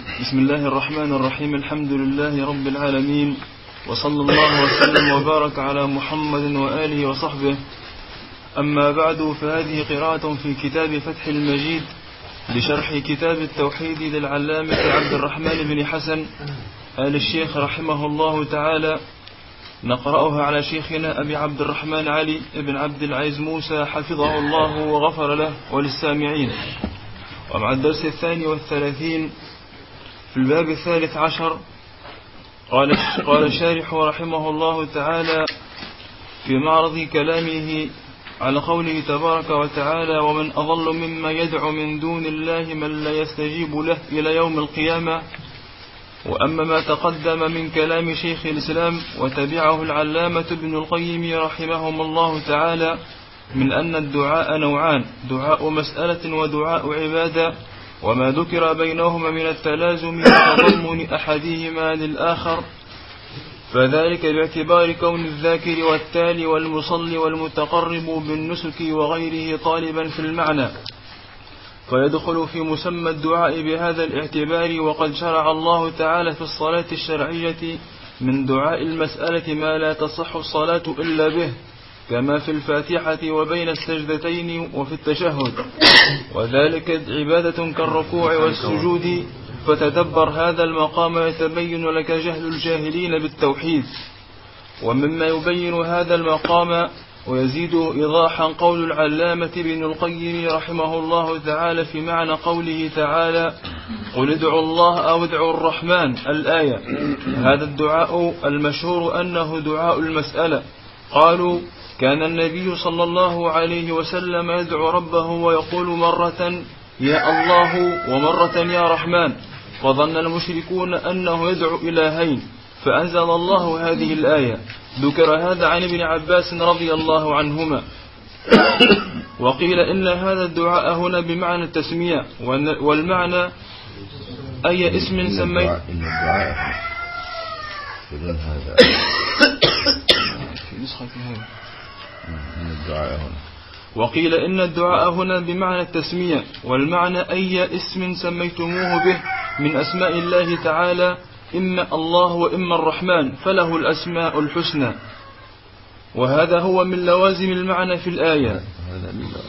بسم الله الرحمن الرحيم. الحمد لله رب العالمين، وصلى الله وسلم وبارك على محمد وآله وصحبه. أما بعد، فهذه قراءة في كتاب فتح المجيد لشرح كتاب التوحيد للعلامة عبد الرحمن بن حسن آل الشيخ رحمه الله تعالى. نقرأها على شيخنا أبي عبد الرحمن علي بن عبد العزيز موسى حفظه الله وغفر له وللسامعين. ومع الدرس 32 في الباب 13 قال الشارح رحمه الله تعالى في معرض كلامه على قوله تبارك وتعالى: ومن أضل مما يدعو من دون الله من لا يستجيب له إلى يوم القيامة. وأما ما تقدم من كلام شيخ الإسلام وتبعه العلامة ابن القيم رحمهم الله تعالى من أن الدعاء نوعان: دعاء مسألة ودعاء عبادة، وما ذكر بينهما من التلازم وتضمن أحدهما للآخر، فذلك باعتبار كون الذاكر والتالي والمصلي والمتقرب بالنسك وغيره طالبا في المعنى، فيدخل في مسمى الدعاء بهذا الاعتبار. وقد شرع الله تعالى في الصلاة الشرعية من دعاء المسألة ما لا تصح الصلاة إلا به، كما في الفاتحة وبين السجدتين وفي التشهد، وذلك عبادة كالركوع والسجود. فتدبر هذا المقام يتبين لك جهل الجاهلين بالتوحيد. ومما يبين هذا المقام ويزيد إيضاحا قول العلامة ابن القيم رحمه الله تعالى في معنى قوله تعالى: قل ادعوا الله أو ادعوا الرحمن، الآية. هذا الدعاء المشهور أنه دعاء المسألة. قالوا: كان النبي صلى الله عليه وسلم يدعو ربه ويقول مرة يا الله ومرة يا رحمن، فظن المشركون أنه يدعو إلهين، فأنزل الله هذه الآية. ذكر هذا عن ابن عباس رضي الله عنهما. وقيل إن هذا الدعاء هنا بمعنى التسمية، والمعنى أي اسم سميت إن الدعاء بدون هذا في نسخة هذا إن الدعاء هنا. وقيل إن الدعاء هنا بمعنى التسمية، والمعنى أي اسم سميتموه به من أسماء الله تعالى، إما الله وإما الرحمن، فله الأسماء الحسنى. وهذا هو من لوازم المعنى في الآية. وهذا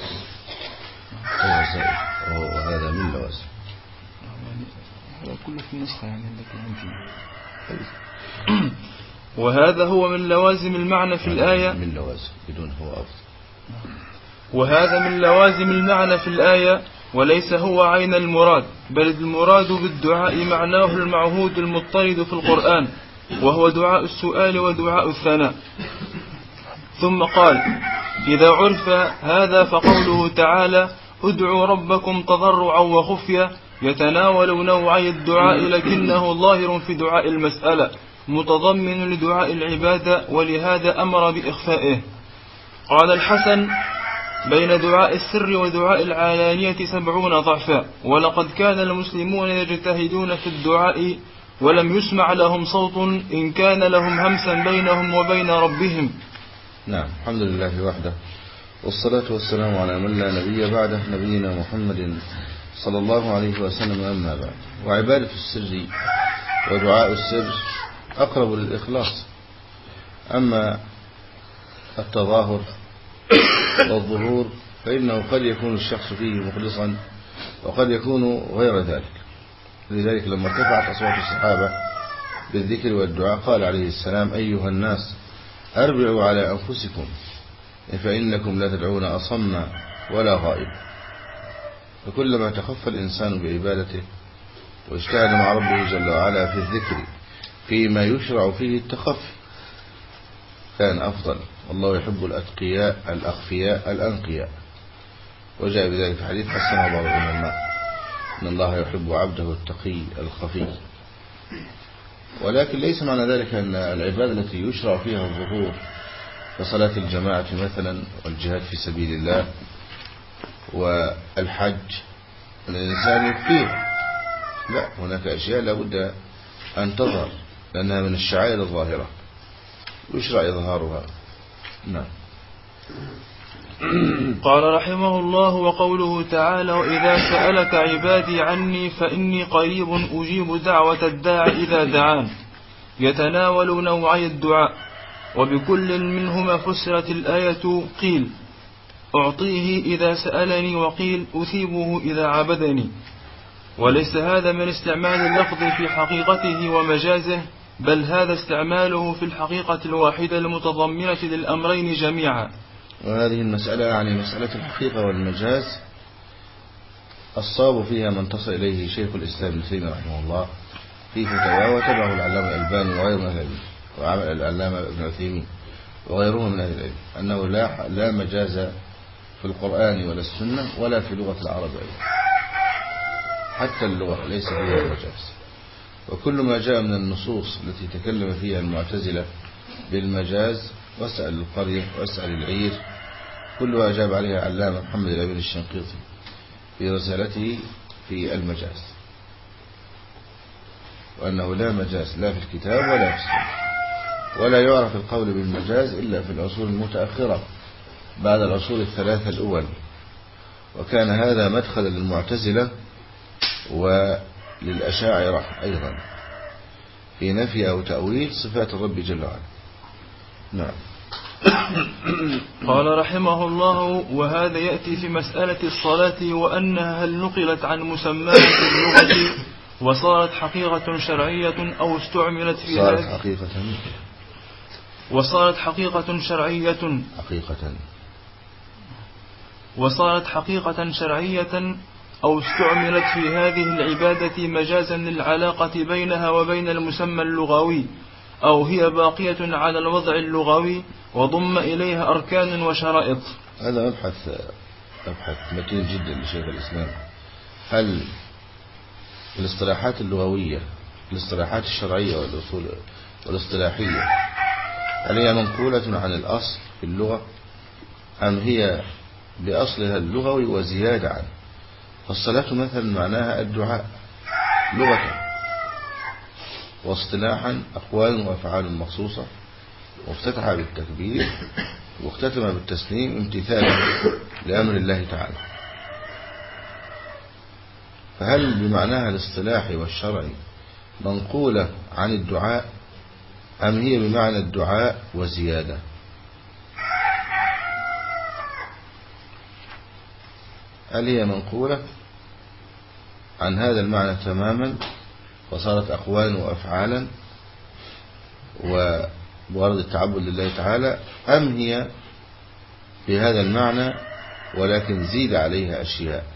من لوازم هذا كله في النسخة يعني وهذا هو من لوازم المعنى في الآية. من لوازم بدون هو أفضل. وهذا من لوازم المعنى في الآية، وليس هو عين المراد، بل المراد بالدعاء معناه المعهود المضطرد في القرآن، وهو دعاء السؤال ودعاء الثناء. ثم قال: إذا عرف هذا فقوله تعالى: ادعوا ربكم تضرعا وخفية يتناول نوعي الدعاء، لكنه ظاهر في دعاء المسألة متضمن لدعاء العبادة، ولهذا أمر بإخفائه. قال الحسن: بين دعاء السر ودعاء العلانية 70 ضعفا، ولقد كان المسلمون يجتهدون في الدعاء ولم يسمع لهم صوت إن كان لهم همسا بينهم وبين ربهم. نعم، الحمد لله وحده، والصلاة والسلام على من لا نبي بعده، نبينا محمد صلى الله عليه وسلم. أما بعد، وعبادة السر ودعاء السر أقرب للإخلاص. أما التظاهر والظهور فإنه قد يكون الشخص فيه مخلصا وقد يكون غير ذلك. لذلك لما ارتفعت أصوات الصحابة بالذكر والدعاء قال عليه السلام: أيها الناس أربعوا على أنفسكم فإنكم لا تدعون أصم ولا غائب. فكلما تخفى الإنسان بعبادته واجتهد مع ربه جل وعلا في الذكر فيما يشرع فيه التخفي كان أفضل. والله يحب الأتقياء الأخفياء الأنقياء. وجاء بذلك في حديث حسنه بعض العلماء إن الله يحب عبده التقي الخفي. ولكن ليس معنى ذلك أن العبادة التي يشرع فيها الظهور كصلاة الجماعة مثلا والجهاد في سبيل الله والحج الإنسان يخفيها. لا، هناك أشياء لابد أن تظهر لأنها من الشعائر الظاهرة يشرع إظهارها. نعم. قال رحمه الله: وقوله تعالى: وإذا سألك عبادي عني فإني قريب أجيب دعوة الداع إذا دعان، يتناول نوعي الدعاء. وبكل منهما فسرت الآية: قيل أعطيه إذا سألني، وقيل أثيبه إذا عبدني. وليس هذا من استعمال اللفظ في حقيقته ومجازه، بل هذا استعماله في الحقيقة الواحدة المتضمنة للأمرين جميعا. وهذه المسألة يعني مسألة الحقيقة والمجاز الصواب فيها ما انتصر إليه شيخ الإسلام ابن تيمية رحمه الله في فتاواه، وتبعه العلامة الألباني وغيره من أهل العلم، وعمل العلامة ابن عثيمين وغيره من أهل العلم، أنه لا مجاز في القرآن ولا السنة ولا في لغة العرب أيضا، حتى اللغة ليس فيها مجاز. وكل ما جاء من النصوص التي تكلم فيها المعتزلة بالمجاز، واسأل القرية واسأل العير، كلها أجاب عليها علامة محمد الأمين الشنقيطي في رسالته في المجاز، وأنه لا مجاز لا في الكتاب ولا في السنة، ولا يعرف القول بالمجاز إلا في العصور المتأخرة بعد العصور الثلاثة الأول. وكان هذا مدخلا للمعتزلة وللأشاعرة أيضا في نفي أو تأويل صفات الرب جل وعلا. نعم. قال رحمه الله: وهذا يأتي في مسألة الصلاة، وأنها هل نقلت عن مسماها في اللغة وصارت حقيقة شرعية أو استعملت في وصارت حقيقة شرعية أو استعملت في هذه العبادة مجازا للعلاقة بينها وبين المسمى اللغوي، أو هي باقية على الوضع اللغوي وضم إليها أركان وشرائط. هذا مبحث متين جدا لشيخ الإسلام. هل الاصطلاحات اللغوية، الاصطلاحات الشرعية والأصول والاصطلاحية، هل هي منقولة عن الأصل في اللغة، أم هي بأصلها اللغوي وزيادة عنه؟ فالصلاة مثلا معناها الدعاء لغة، واصطلاحا أقوال وأفعال مخصوصة، وافتتح بالتكبير واختتم بالتسليم امتثالا لأمر الله تعالى. فهل بمعناها الاصطلاحي والشرعي منقولة عن الدعاء، أم هي بمعنى الدعاء وزيادة؟ هل هي منقولة عن هذا المعنى تماما وصارت أقوالا وأفعالا وبغرض التعبد لله تعالى، أم هي بهذا المعنى ولكن زيد عليها أشياء؟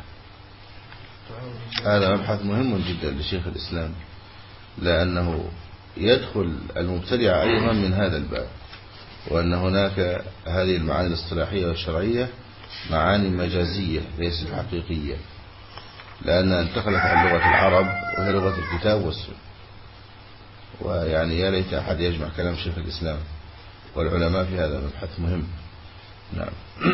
هذا مبحث مهم جدا لشيخ الإسلام، لأنه يدخل المبتدع أيضا من هذا الباب، وأن هناك هذه المعاني الاصطلاحية والشرعية معاني مجازية ليست حقيقية، لأنها انتقلت عن لغة العرب وهي لغة الكتاب والسنة. ويعني يا ليت أحد يجمع كلام شيخ الإسلام والعلماء في هذا المبحث مهم. نعم.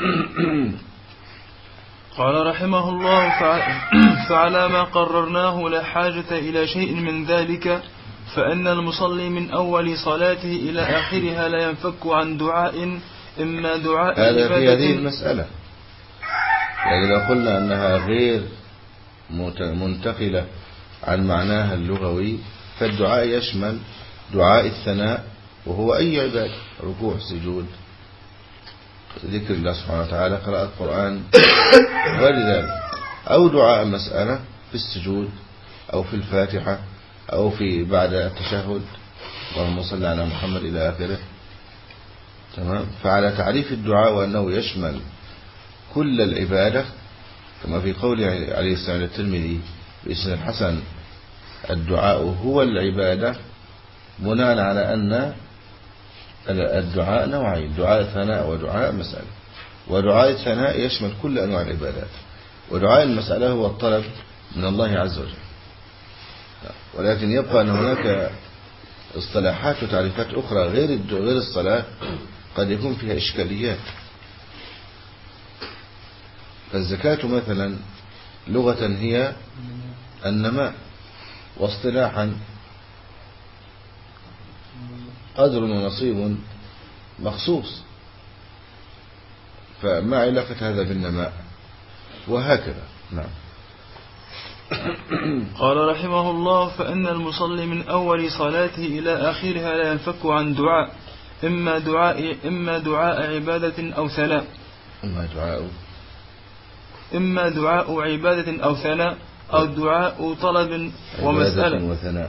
قال رحمه الله: فعلى ما قررناه لا حاجة إلى شيء من ذلك، فإن المصلي من أول صلاته إلى آخرها لا ينفك عن دعاء، إما دعاء هذا في هذه المسألة. يعني لو قلنا أنها غير منتقلة عن معناها اللغوي، فالدعاء يشمل دعاء الثناء، وهو أي عبادة، ركوع، سجود، ذكر الله سبحانه وتعالى، قراءة القرآن غير ذلك، أو دعاء مسألة في السجود أو في الفاتحة أو في بعد التشهد، اللهم صل على محمد إلى آخره. تمام. فعلى تعريف الدعاء وأنه يشمل كل العبادة، كما في قول عليه السلام الترمذي بإسناد الحسن: الدعاء هو العبادة، بناء على أن الدعاء نوعين: دعاء ثناء ودعاء مسألة. ودعاء الثناء يشمل كل أنواع العبادات، ودعاء المسألة هو الطلب من الله عز وجل. ولكن يبقى أن هناك اصطلاحات وتعريفات أخرى غير الصلاة قد يكون فيها إشكاليات. فالزكاة مثلا لغة هي النماء، واصطلاحا قدر ونصيب مخصوص. فما علاقة هذا بالنماء؟ وهكذا. نعم. قال رحمه الله: فإن المصلي من أول صلاته إلى آخرها لا ينفك عن دعاء، إما دعاء عبادة أو ثناء، إما دعاء عبادة أو ثناء، أو دعاء طلب ومسألة وثناء.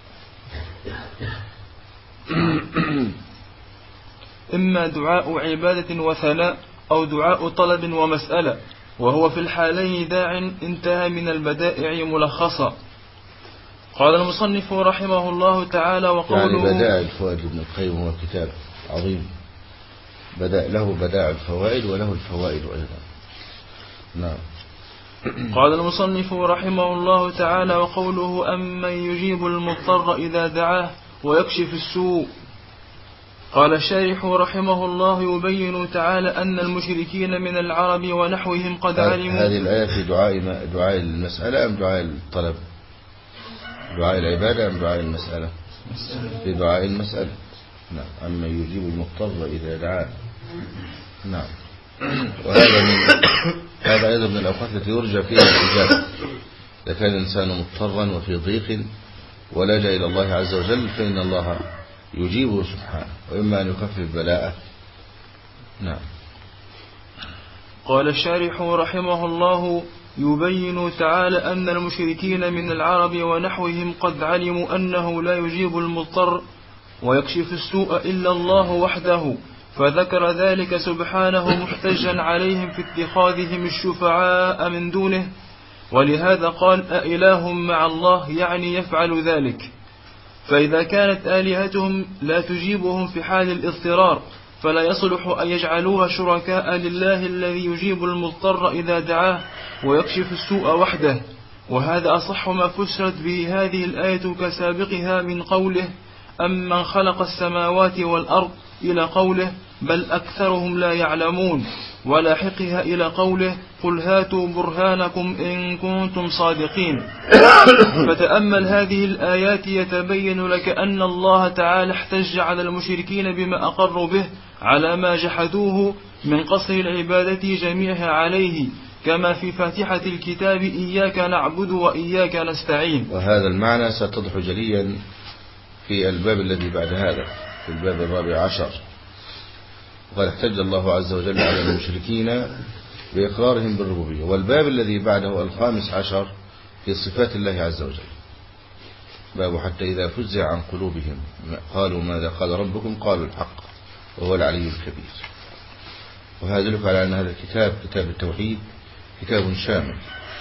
إما دعاء عبادة وثناء أو دعاء طلب ومسألة، وهو في الحالين داع انتهى من البدائع ملخصا. قال المصنف رحمه الله تعالى: وقوله يعني بدائع الفوائد ابن القيم هو كتاب عظيم، له بدائع الفوائد وله الفوائد أيضا. نعم. قال المصنف رحمه الله تعالى: وقوله: أمن يجيب المضطر إذا دعاه ويكشف السوء. قال الشارح رحمه الله: يبين تعالى أن المشركين من العرب ونحوهم قد علموا. هذه الآية في دعاء المسألة أم دعاء الطلب؟ دعاء العبادة أم دعاء المسألة؟ في دعاء المسألة. نعم. أما يجيب المضطر إذا دعاه. نعم. هذا أيضا من الأوقات التي يرجى فيها الإجابة. إذا كان الإنسان مضطرا وفي ضيق ولجأ إلى الله عز وجل فإن الله يجيبه سبحانه، وإما أن يخفف بلاءه. نعم. قال الشارح رحمه الله: يبين تعالى أن المشركين من العرب ونحوهم قد علموا أنه لا يجيب المضطر ويكشف السوء إلا الله وحده، فذكر ذلك سبحانه محتجا عليهم في اتخاذهم الشفعاء من دونه، ولهذا قال: أإله مع الله، يعني يفعل ذلك. فإذا كانت آلهتهم لا تجيبهم في حال الاضطرار فلا يصلح أن يجعلوها شركاء لله الذي يجيب المضطر إذا دعاه ويكشف السوء وحده. وهذا أصح ما فسرت به هذه الآية كسابقها من قوله: أمن خلق السماوات والأرض إلى قوله: بل أكثرهم لا يعلمون، ولاحقها إلى قوله: قل هاتوا برهانكم إن كنتم صادقين. فتأمل هذه الآيات يتبين لك أن الله تعالى احتج على المشركين بما أقروا به على ما جحدوه من قصر العبادة جميعها عليه، كما في فاتحة الكتاب: إياك نعبد وإياك نستعين. وهذا المعنى ستضح جليا في الباب الذي بعد هذا، في الباب 14. وقد احتج الله عز وجل على المشركين بإقرارهم بالربوبية. والباب الذي بعده 15 في صفات الله عز وجل، باب حتى إذا فزع عن قلوبهم قالوا ماذا قال ربكم قالوا الحق وهو العلي الكبير. وهذا يدل على أن هذا الكتاب، كتاب التوحيد، كتاب شامل.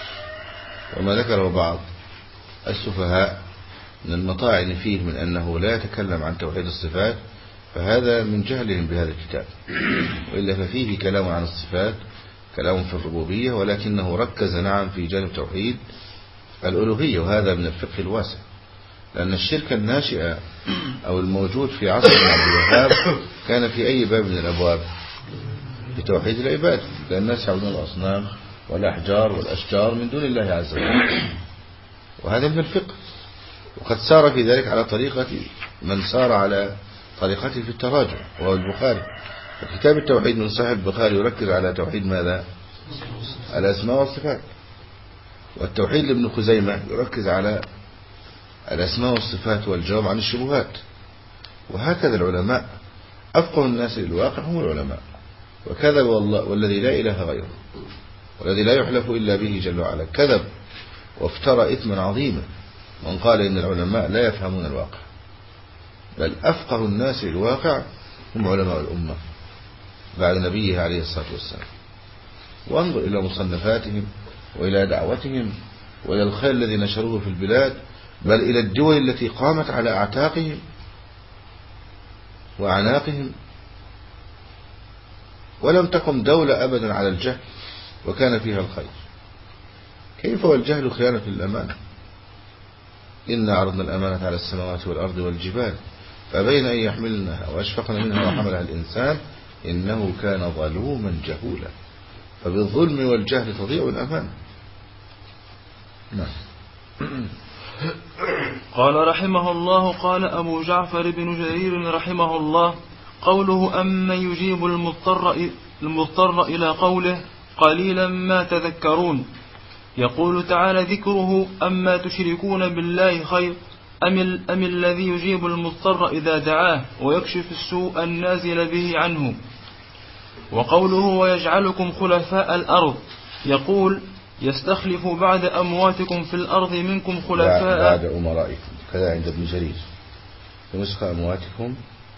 وما ذكره بعض السفهاء من المطاعن فيه من أنه لا يتكلم عن توحيد الصفات، فهذا من جهلهم بهذا الكتاب. وإلا ففيه كلام عن الصفات، كلام في الربوبية، ولكنه ركز نعم في جانب توحيد الألوهية، وهذا من الفقه الواسع. لأن الشرك الناشئ أو الموجود في عصر ابن عبد الوهاب كان في أي باب من الأبواب؟ في توحيد العباد، لأن الناس يعبدون الأصنام والأحجار والأشجار من دون الله عز وجل، وهذا من الفقه. وقد سار في ذلك على طريقة من سار على طريقته في التراجع، وهو البخاري. كتاب التوحيد من صحيح البخاري يركز على توحيد ماذا؟ الأسماء والصفات. والتوحيد لابن خزيمة يركز على الأسماء والصفات والجواب عن الشبهات. وهكذا العلماء، أفقه الناس للواقع هم العلماء. وكذب والذي لا إله غيره والذي لا يحلف إلا به جل وعلا كذب وافترى إثما عظيما من قال إن العلماء لا يفهمون الواقع، بل أفقه الناس للواقع هم علماء الأمة بعد نبيه عليه الصلاة والسلام. وانظر إلى مصنفاتهم وإلى دعوتهم وإلى الخير الذي نشروه في البلاد، بل إلى الدول التي قامت على أعتاقهم وأعناقهم، ولم تقم دولة أبدا على الجهل وكان فيها الخير. كيف والجهل خيانة للأمانة؟ إنا عرضنا الأمانة على السماوات والأرض والجبال فبين أن يحملنها وأشفقن منها وحملها الإنسان إنه كان ظلوما جهولا. فبالظلم والجهل تضيع الأمانة. نعم. قال رحمه الله: قال أبو جعفر بن جرير رحمه الله: قوله أمن يجيب المضطر المضطر إلى قوله قليلا ما تذكرون. يقول تعالى ذكره أما تشركون بالله خير أم الذي يجيب المضطر إذا دعاه ويكشف السوء النازل به عنه. وقوله ويجعلكم خلفاء الأرض يقول يستخلف بعد أمواتكم في الأرض منكم خلفاء بعد أمرائكم، كذا عند ابن جرير في نسخة أمواتكم،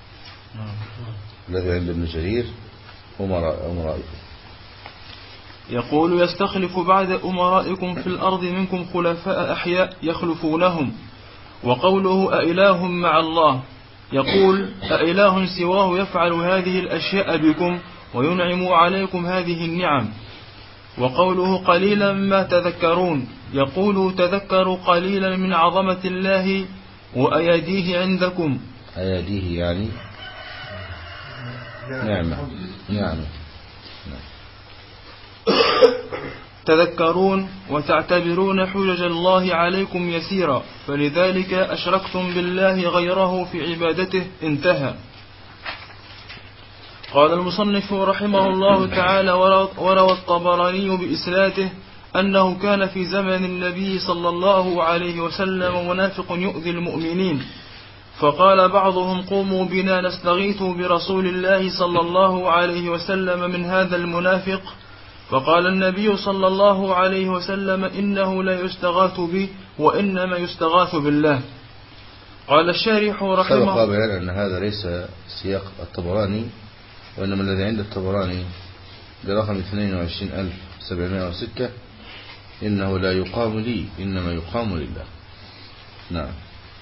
الذي عند ابن جرير أمرائكم. يقول يستخلف بعد أمرائكم في الأرض منكم خلفاء أحياء يخلفونهم. وقوله أإله مع الله يقول أإله سواه يفعل هذه الأشياء بكم وينعم عليكم هذه النعم. وقوله قليلا ما تذكرون يقول تذكروا قليلا من عظمة الله وأيديه عندكم. أيديه يعني نعمة. تذكرون وتعتبرون حجج الله عليكم يسيرا فلذلك أشركتم بالله غيره في عبادته. انتهى. قال المصنف رحمه الله تعالى وروى الطبراني بإسناده أنه كان في زمن النبي صلى الله عليه وسلم منافق يؤذي المؤمنين، فقال بعضهم قوموا بنا نستغيث برسول الله صلى الله عليه وسلم من هذا المنافق، فقال النبي صلى الله عليه وسلم إنه لا يستغاث به وإنما يستغاث بالله. قال الشارح رحمه الله سبق بيان أن هذا ليس سياق الطبراني، وإنما الذي عند الطبراني برقم 22706 إنه لا يقام لي إنما يقام لله. نعم.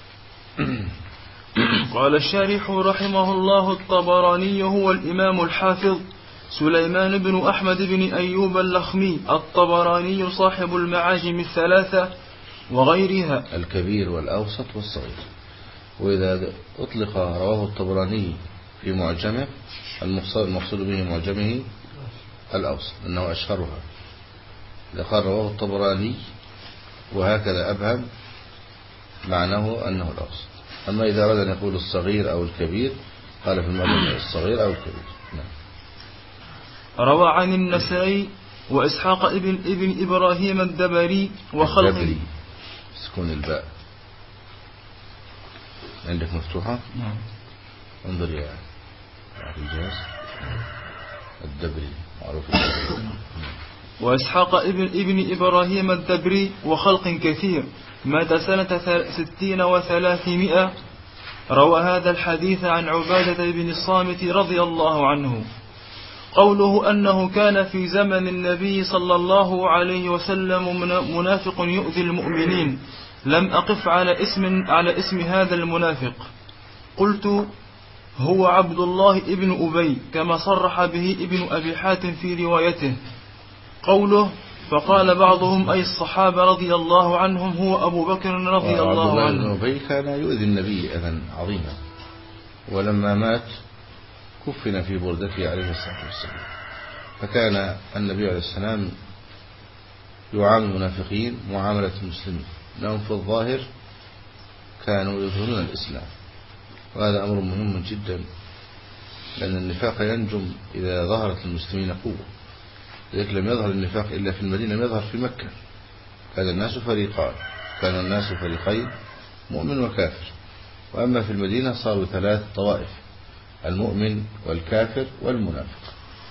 قال الشارح رحمه الله الطبراني هو الإمام الحافظ سليمان بن أحمد بن أيوب اللخمي الطبراني صاحب المعاجم الثلاثة وغيرها الكبير والأوسط والصغير. وإذا أطلق رواه الطبراني في معجمه المقصود به معجمه الأوسط أنه أشهرها، إذا قال رواه الطبراني وهكذا أبهم معناه أنه الأوسط. أما إذا أراد أن يقول الصغير أو الكبير قال في المعجم الصغير أو الكبير. نعم. روى عن النسائي وإسحاق ابن إبراهيم الدبري وخلق سكون الباء عندك مفتوحة. نعم. انظر يا الجهاز الدبري معروف. وإسحاق ابن إبراهيم الدبري وخلق كثير مات سنة 60 و300. روى هذا الحديث عن عبادة بن الصامت رضي الله عنه. قوله أنه كان في زمن النبي صلى الله عليه وسلم منافق يؤذي المؤمنين، لم أقف على اسم هذا المنافق، قلت هو عبد الله ابن أبي كما صرح به ابن أبي حاتم في روايته. قوله فقال بعضهم أي الصحابة رضي الله عنهم هو أبو بكر رضي الله عنه. عبد الله بن أبي كان يؤذي النبي أذى عظيما، ولما مات كفن في بردته عليه الصلاة والسلام. فكان النبي عليه السلام يعامل المنافقين معاملة المسلمين، لهم في الظاهر كانوا يظهرون الإسلام، وهذا أمر مهم جدا، لأن النفاق ينجم إذا ظهرت المسلمين قوة. لذلك لم يظهر النفاق إلا في المدينة، لم يظهر في مكة. كان الناس فريقان، كان الناس فريقين مؤمن وكافر، وأما في المدينة صاروا 3 طوائف: المؤمن والكافر والمنافق.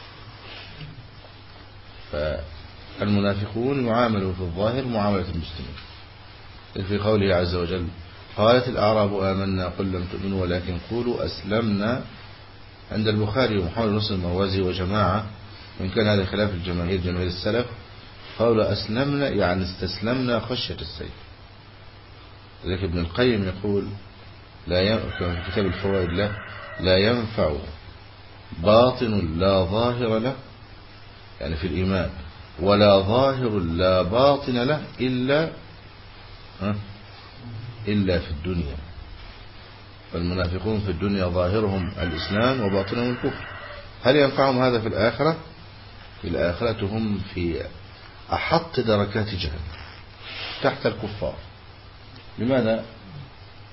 فالمنافقون يعاملوا في الظاهر معاملة المسلمين، في قوله عز وجل قالت الأعراب آمنا قل لم تؤمنوا ولكن قولوا أسلمنا. عند البخاري ومحمد بن نصر المروزي وجماعة، وإن كان هذا خلاف جماهير السلف، قولوا أسلمنا يعني استسلمنا خشية السيف. لذلك ابن القيم يقول في كتاب الفوائد له لا ينفع باطن لا ظاهر له، يعني في الإيمان، ولا ظاهر لا باطن له إلا في الدنيا. فالمنافقون في الدنيا ظاهرهم الإسلام وباطنهم الكفر. هل ينفعهم هذا في الآخرة؟ في الآخرة هم في أحط دركات جهنم تحت الكفار. لماذا؟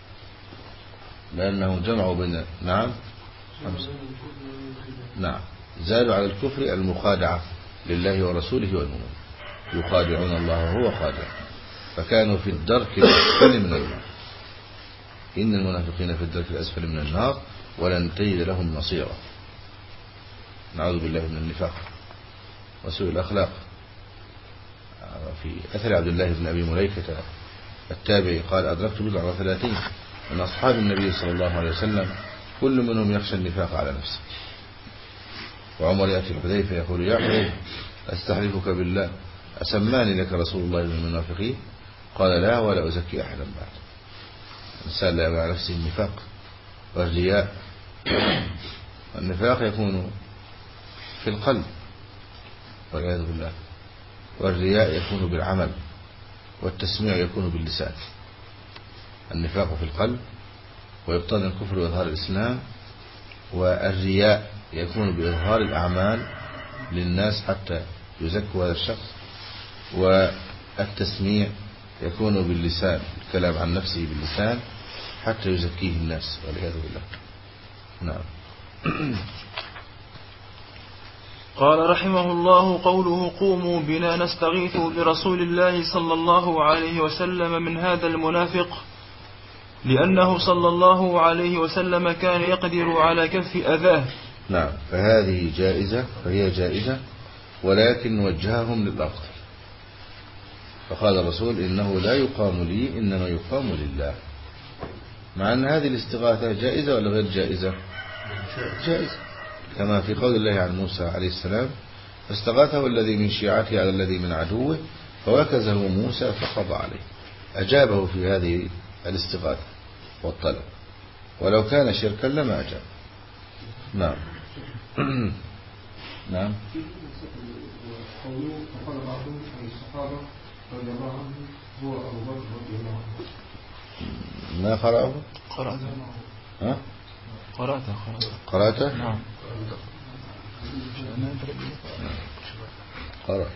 لأنه جمعوا بين نعم زادوا على الكفر المخادعة لله ورسوله والمؤمنين، يخادعون الله وهو خادع، فكانوا في الدرك الأسفل من النار. إن المنافقين في الدرك الأسفل من النار ولن تجد لهم نصيرا. نعوذ بالله من النفاق وسوء الأخلاق. في أثر عبد الله بن أبي مليكة التابعي قال: أدركت بضع وثلاثين من أصحاب النبي صلى الله عليه وسلم كل منهم يخشى النفاق على نفسه. وعمر يأتي الحذيفة يقول: يا حذيفة أستحلفك بالله أسماني لك رسول الله من المنافقين؟ قال: لا ولا أزكي أحدا بعد. الإنسان لا يبع نفسه النفاق والرياء. النفاق يكون في القلب والعياذ بالله، والرياء يكون بالعمل، والتسميع يكون باللسان. النفاق في القلب ويبطن الكفر وإظهار الإسلام، والرياء يكون بإظهار الأعمال للناس حتى يزكوا هذا الشخص، والتسميع يكون باللسان، الكلام عن نفسه باللسان حتى يزكيه الناس والعياذ بالله. نعم. قال رحمه الله: قوله قوموا بنا نستغيث برسول الله صلى الله عليه وسلم من هذا المنافق، لأنه صلى الله عليه وسلم كان يقدر على كف أذاه. نعم، فهي جائزة، ولكن وجههم للأفضل. فقال الرسول: إنه لا يقام لي إنما يقام لله. مع أن هذه الاستغاثة جائزة ولا غير جائزة؟ جائزة، كما في قول الله عن موسى عليه السلام: فاستغاثه الذي من شيعته على الذي من عدوه فوكزه موسى فقضى عليه. أجابه في هذه الاستغاثة والطلب، ولو كان شركا لما أجاب. نعم. نعم. فقال بعضهم عن الصحابة رضي الله عنهم هو أبو بكر رضي الله عنه. ما قرأه؟ قرأته. ها؟ قرأته. نعم. قرأ.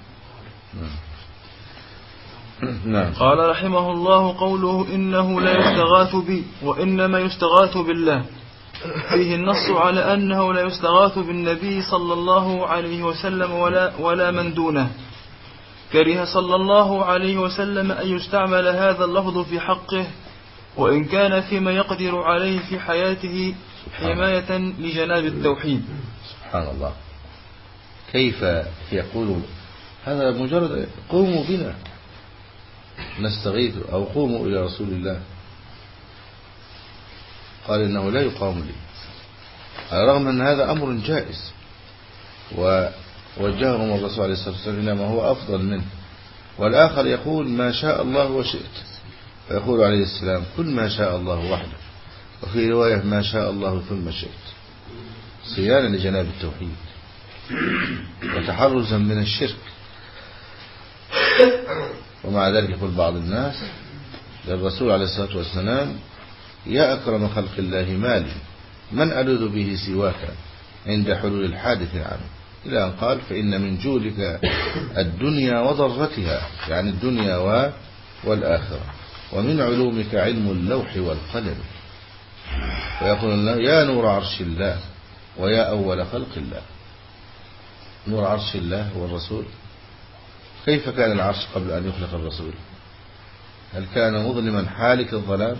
نعم. قال رحمه الله: قوله إنه لا يستغاث بي وإنما يستغاث بالله، فيه النص على أنه لا يستغاث بالنبي صلى الله عليه وسلم ولا من دونه. كره صلى الله عليه وسلم أن يستعمل هذا اللفظ في حقه، وإن كان فيما يقدر عليه في حياته حماية لجناب التوحيد. سبحان الله، كيف يقول هذا؟ مجرد قوموا بنا نستغيث أو قوموا إلى رسول الله، قال إنه لا يقام لي، على الرغم أن هذا أمر جائز، ووجههم الرسول عليه الصلاة والسلام إلى ما هو أفضل منه. والآخر يقول: ما شاء الله وشئت، فيقول عليه السلام: كل ما شاء الله وحده. وفي رواية: ما شاء الله ثم شئت، صيانة لجناب التوحيد وتحرزا من الشرك. ومع ذلك يقول بعض الناس للرسول عليه الصلاة والسلام: يا أكرم خلق الله مالي، من ألوذ به سواك عند حلول الحادث عنه، إلى أن قال: فإن من جودك الدنيا وضرتها، يعني الدنيا والآخرة، ومن علومك علم اللوح والقلم. ويقول الله: يا نور عرش الله ويا أول خلق الله. نور عرش الله هو الرسول. كيف كان العرش قبل أن يخلق الرسول؟ هل كان مظلما حالك الظلام؟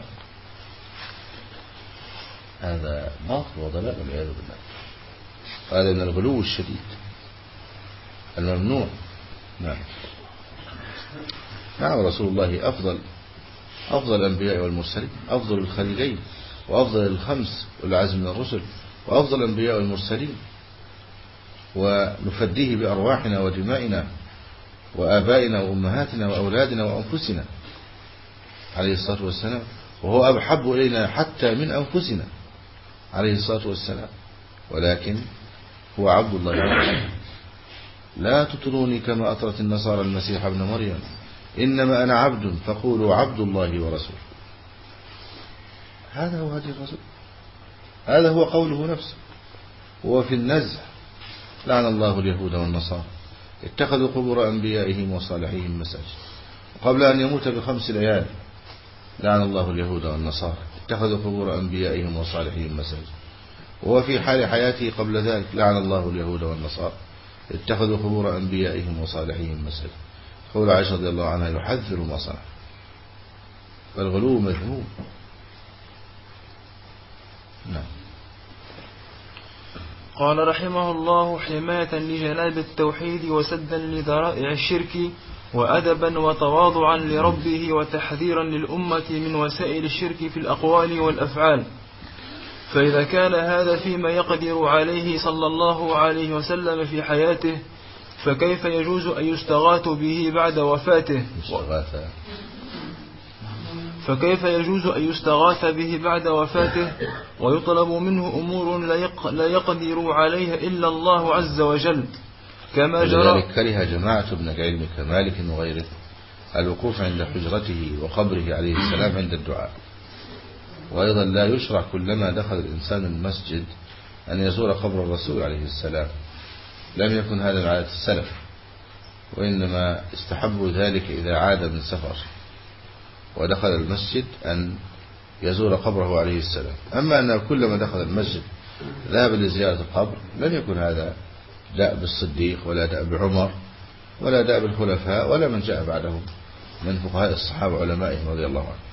هذا باطل وضلال والعياذ بالله. هذا من الغلو الشديد الممنوع. نعم، رسول الله أفضل الأنبياء والمرسلين، أفضل الخليلين، وأفضل الخمس والعزم من الرسل، وأفضل الأنبياء والمرسلين، ونفديه بأرواحنا ودمائنا وآبائنا وأمهاتنا وأولادنا وأنفسنا عليه الصلاة والسلام، وهو أحب إلينا حتى من أنفسنا عليه الصلاة والسلام، ولكن هو عبد الله ورسوله. لا تطروني كما أطرت النصارى المسيح ابن مريم، إنما أنا عبد فقولوا عبد الله ورسوله. هذا هو هدي الرسول، هذا هو قوله نفسه. هو في النزع: لعن الله اليهود والنصارى اتخذوا قبور أنبيائهم وصالحيهم مساجد. وقبل أن يموت ب5 ليال: لعن الله اليهود والنصارى اتخذوا قبور أنبيائهم وصالحيهم مساجد. وهو في حال حياته قبل ذلك لعن الله اليهود والنصارى اتخذوا قبور أنبيائهم وصالحهم مسجدا. قول عائشة رضي الله عنها يحذر ما صنع، فالغلو مذموم. نعم. قال رحمه الله: حماية لجناب التوحيد وسدا لذرائع الشرك وأدبا وتواضعا لربه وتحذيرا للأمة من وسائل الشرك في الأقوال والأفعال. فإذا كان هذا فيما يقدر عليه صلى الله عليه وسلم في حياته، فكيف يجوز أن يستغاث به بعد وفاته؟ ويطلب منه أمور لا يقدر عليها إلا الله عز وجل، كما جرى. لذلك كره جماعة ابن العلم كمالك وغيره الوقوف عند حجرته وقبره عليه السلام عند الدعاء. وأيضا لا يشرع كلما دخل الإنسان المسجد أن يزور قبر الرسول عليه السلام، لم يكن هذا من عادة السلف، وإنما استحبوا ذلك إذا عاد من سفر ودخل المسجد أن يزور قبره عليه السلام. أما أنه كلما دخل المسجد ذهب لزيارة القبر، لم يكن هذا دأب الصديق ولا دأب عمر ولا دأب الخلفاء ولا من جاء بعدهم من فقهاء الصحابة علمائهم رضي الله عنهم.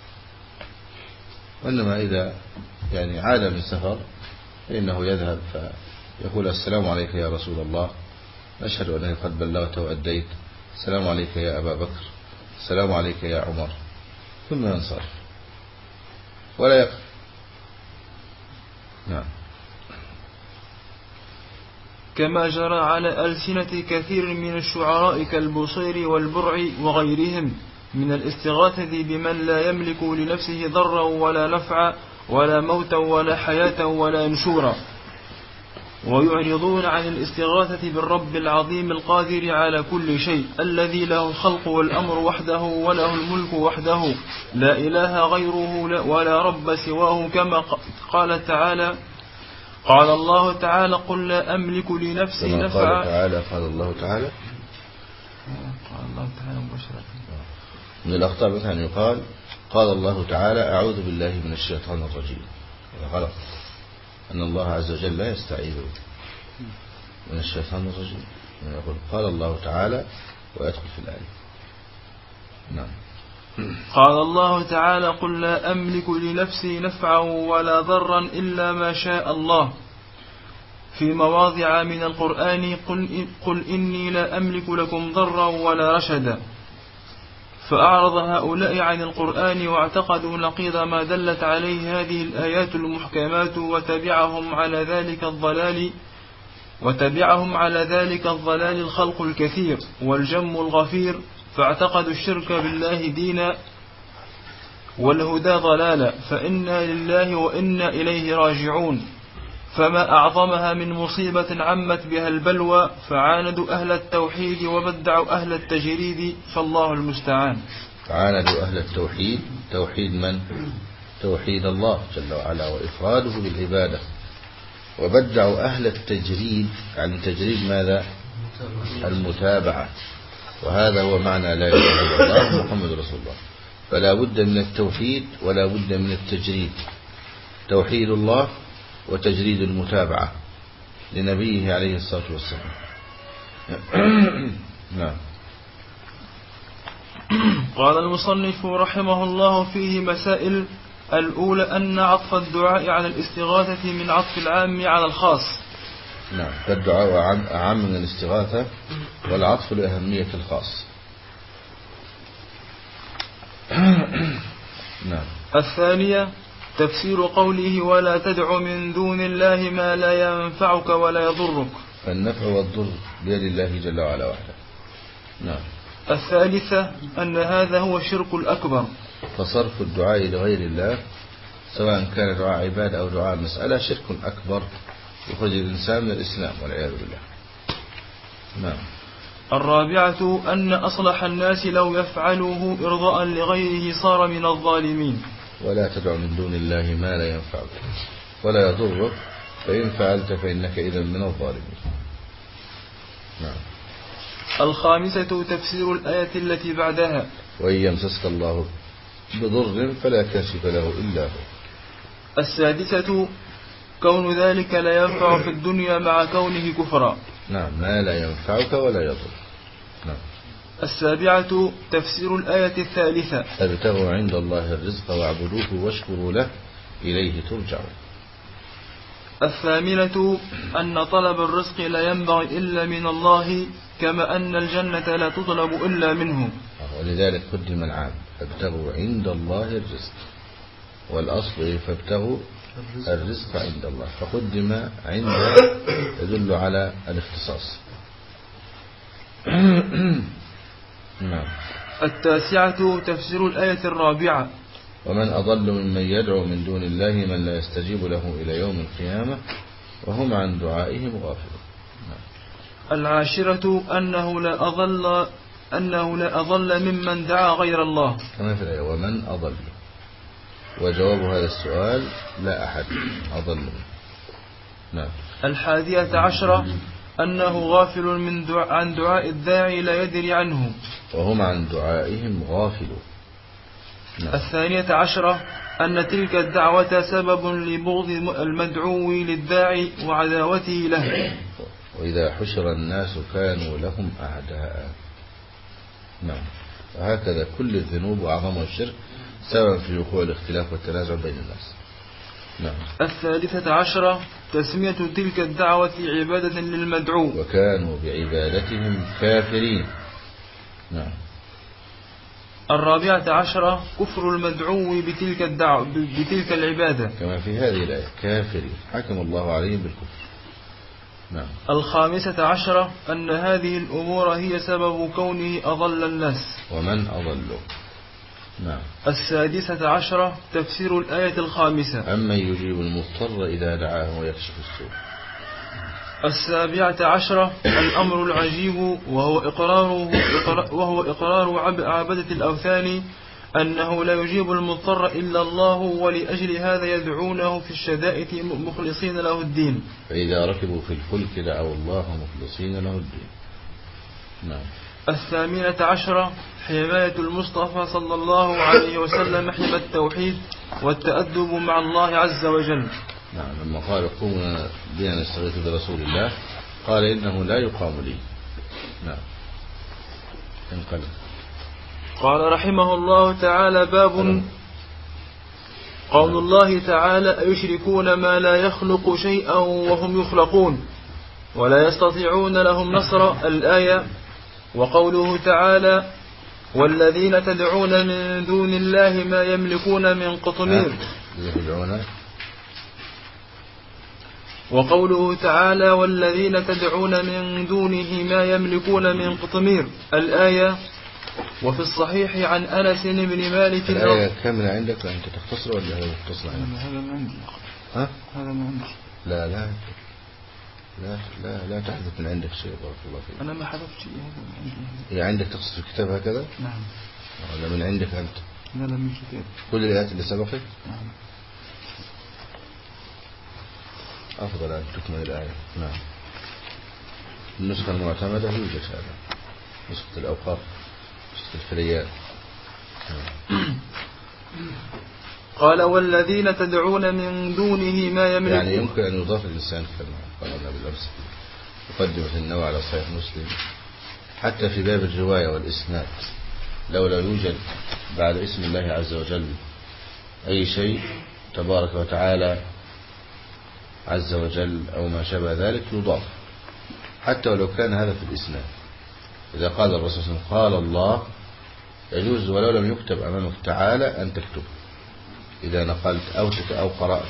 وإنما إذا عاد من سفر فإنه يذهب فيقول: السلام عليك يا رسول الله، نشهد أنك قد بلغت وأديت، السلام عليك يا أبا بكر، السلام عليك يا عمر، ثم ينصرف ولا يقف. نعم. كما جرى على ألسنة كثير من الشعراء كالبصير والبرع وغيرهم من الاستغاثة بمن لا يملك لنفسه ضرا ولا نفعا ولا موتا ولا حياة ولا نشورا، ويعرضون عن الاستغاثة بالرب العظيم القادر على كل شيء الذي له الخلق والأمر وحده وله الملك وحده لا إله غيره ولا رب سواه، كما قال تعالى: قال الله تعالى: قل لا أملك لنفسي نفعا. قال الله تعالى مباشرة. من الأخطاء مثلا يقال: قال الله تعالى أعوذ بالله من الشيطان الرجيم. هذا غلط، أن الله عز وجل لا يستعيذ من الشيطان الرجيم، يقول قال الله تعالى ويدخل في الآية. نعم. قال الله تعالى: قل لا أملك لنفسي نفعا ولا ضرا إلا ما شاء الله. في مواضع من القرآن: قل إني لا أملك لكم ضرا ولا رشدا. فأعرض هؤلاء عن القرآن واعتقدوا نقيض ما دلت عليه هذه الآيات المحكمات، وتبعهم على ذلك الضلال الخلق الكثير والجم الغفير، فاعتقدوا الشرك بالله دينا والهدى ضلالا، فإنا لله وإنا إليه راجعون. فما أعظمها من مصيبة عمت بها البلوى، فعاندوا أهل التوحيد وبدعوا أهل التجريد، فالله المستعان. عاندوا أهل التوحيد، توحيد من؟ توحيد الله جل وعلا وإفراده بالعبادة، وبدعوا أهل التجريد. عن تجريد ماذا؟ المتابعة، وهذا هو معنى لا إله إلا الله محمد رسول الله. فلا بد من التوحيد ولا بد من التجريد، توحيد الله وتجريد المتابعة لنبيه عليه الصلاة والسلام. نعم. قال المصنف رحمه الله فيه مسائل: الأولى أن عطف الدعاء على الاستغاثة من عطف العام على الخاص. نعم، فالدعاء أعم من الاستغاثة، والعطف لأهمية الخاص. نعم. الثانية تفسير قوله: ولا تدع من دون الله ما لا ينفعك ولا يضرك. فالنفع والضر بيد الله جل وعلا وحده. نعم. الثالثة أن هذا هو الشرك الأكبر، فصرف الدعاء لغير الله سواء كان دعاء عبادة أو دعاء مسألة شرك أكبر يخرج الإنسان من الإسلام والعياذ بالله. نعم. الرابعة أن أصلح الناس لو يفعله إرضاء لغيره صار من الظالمين. ولا تدع من دون الله ما لا ينفعك ولا يضرك، فإن فعلت فإنك إذا من الظالمين. نعم. الخامسة تفسير الآية التي بعدها: وإن يمسسك الله بضر فلا كاشف له إلا هو. السادسة كون ذلك لا ينفع في الدنيا مع كونه كفرا. نعم، ما لا ينفعك ولا يضر. نعم. 7 تفسير الآية الثالثة. ابتغوا عند الله الرزق واعبدوه واشكروا له إليه ترجعون. 8 أن طلب الرزق لا ينبغي إلا من الله، كما أن الجنة لا تطلب إلا منه. ولذلك قدم العام، فابتغوا عند الله الرزق، والأصل فابتغوا الرزق عند الله، فقدم عند يدل على الاختصاص. نعم. 9 تفسير الآية الرابعة. ومن أضل ممن يدعو من دون الله من لا يستجيب له إلى يوم القيامة وهم عن دعائهم غافلون. 10 أنه لا أضل ممن دعا غير الله، كما في الآية ومن أضل، وجواب هذا السؤال لا أحد أضل. نعم. 11 أنه غافل عن دعاء الداعي لا يدري عنه، وهم عن دعائهم غافلون. نعم. 12 أن تلك الدعوة سبب لبغض المدعو للداعي وعداوته له، وإذا حشر الناس كانوا لهم أعداء. نعم. وهكذا كل الذنوب وأعظمها الشرك سبب في وقوع الاختلاف والتنازع بين الناس. نعم. 13 تسمية تلك الدعوة عبادة للمدعو، وكانوا بعبادتهم كافرين. نعم. 14 كفر المدعو بتلك العبادة، كما في هذه الآية كافرين حكم الله عليهم بالكفر. نعم. 15 أن هذه الأمور هي سبب كونه أضل الناس. ومن أضل. نعم. 16 تفسير الآية الخامسة. أمن يجيب المضطر إذا دعاه ويكشف السوء. 17 الأمر العجيب وهو إقرار عبدة الأوثان أنه لا يجيب المضطر إلا الله، ولأجل هذا يدعونه في الشدائد مخلصين له الدين. فإذا ركبوا في الفلك دعوا الله مخلصين له الدين. نعم. 18 حماية المصطفى صلى الله عليه وسلم حمى التوحيد والتأدب مع الله عز وجل. نعم. لما قال قوموا بنا نستغيث برسول الله قال إنه لا يقام لي. نعم. انقلب. قال رحمه الله تعالى: باب قول الله تعالى: أيشركون ما لا يخلق شيئا وهم يخلقون ولا يستطيعون لهم نصر. الآية. وقوله تعالى: والذين تدعون من دون الله ما يملكون من قطمير. وقوله تعالى: والذين تدعون من دونه ما يملكون من قطمير. الآية. وفي الصحيح عن أنس بن مالك. الآية كاملة عندك وأنت تختصر ولا هي مختصرة عندك؟ هذا من عندي. ها؟ هذا من عندي. لا لا لا لا لا تحذف من عندك شيء. بارك الله فيك. أنا ما حذفت شيء. هذا من عندي. هي عندك تخصص الكتاب هكذا؟ نعم. ولا من عندك أنت؟ لا من كتاب. كل الآيات اللي سبقت؟ نعم. أفضل أن تكمل الآية. نعم. النسخة المعتمدة يوجد هذا، نسخة الأوقاف، نسخة الفريات. قال: والذين تدعون من دونه ما يملكون. يعني يمكن أن يضاف الإنسان كما قالنا بالأمس مقدمة النووي على صحيح مسلم، حتى في باب الرواية والإسناد لو لا يوجد بعد اسم الله عز وجل أي شيء تبارك وتعالى عز وجل أو ما شابه ذلك يضاف، حتى ولو كان هذا في الإسناد. إذا قال الرسول صلى الله عليه وسلم قال الله يجوز ولو لم يكتب أمامك تعالى أن تكتب إذا نقلت أو قرأت.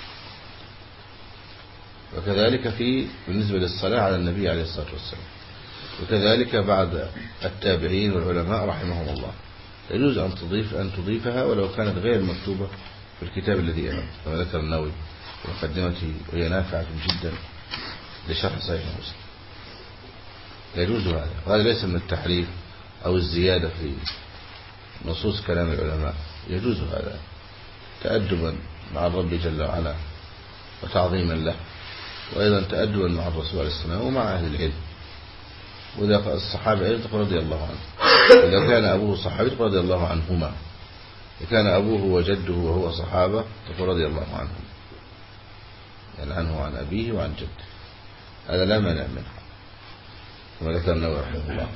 وكذلك بالنسبة للصلاة على النبي عليه الصلاة والسلام، وكذلك بعد التابعين والعلماء رحمهم الله يجوز أن تضيفها ولو كانت غير مكتوبة في الكتاب الذي أمامك، كما ذكر النووي ومقدمته وهي نافعة جدا لشرح صحيح مسلم. يجوز هذا، وهذا ليس من التحريف أو الزيادة في نصوص كلام العلماء، يجوز هذا تأدبا مع الرب جل وعلا وتعظيما له، وأيضا تأدبا مع الرسول عليه السلام ومع أهل العلم. وإذا الصحابة أيضا تقول رضي الله عنه، إذا كان أبوه صحابي تقول رضي الله عنهما، إذا كان أبوه وجده وهو صحابة تقول رضي الله عنهم. يعني عنه وعن أبيه وعن جده، هذا لا مانع منه كما ذكر النووي رحمه الله.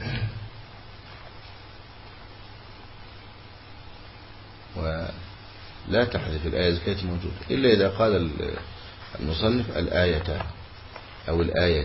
ولا تحذف الآية إذا كانت موجودة إلا إذا قال المصنف الآية أو الآية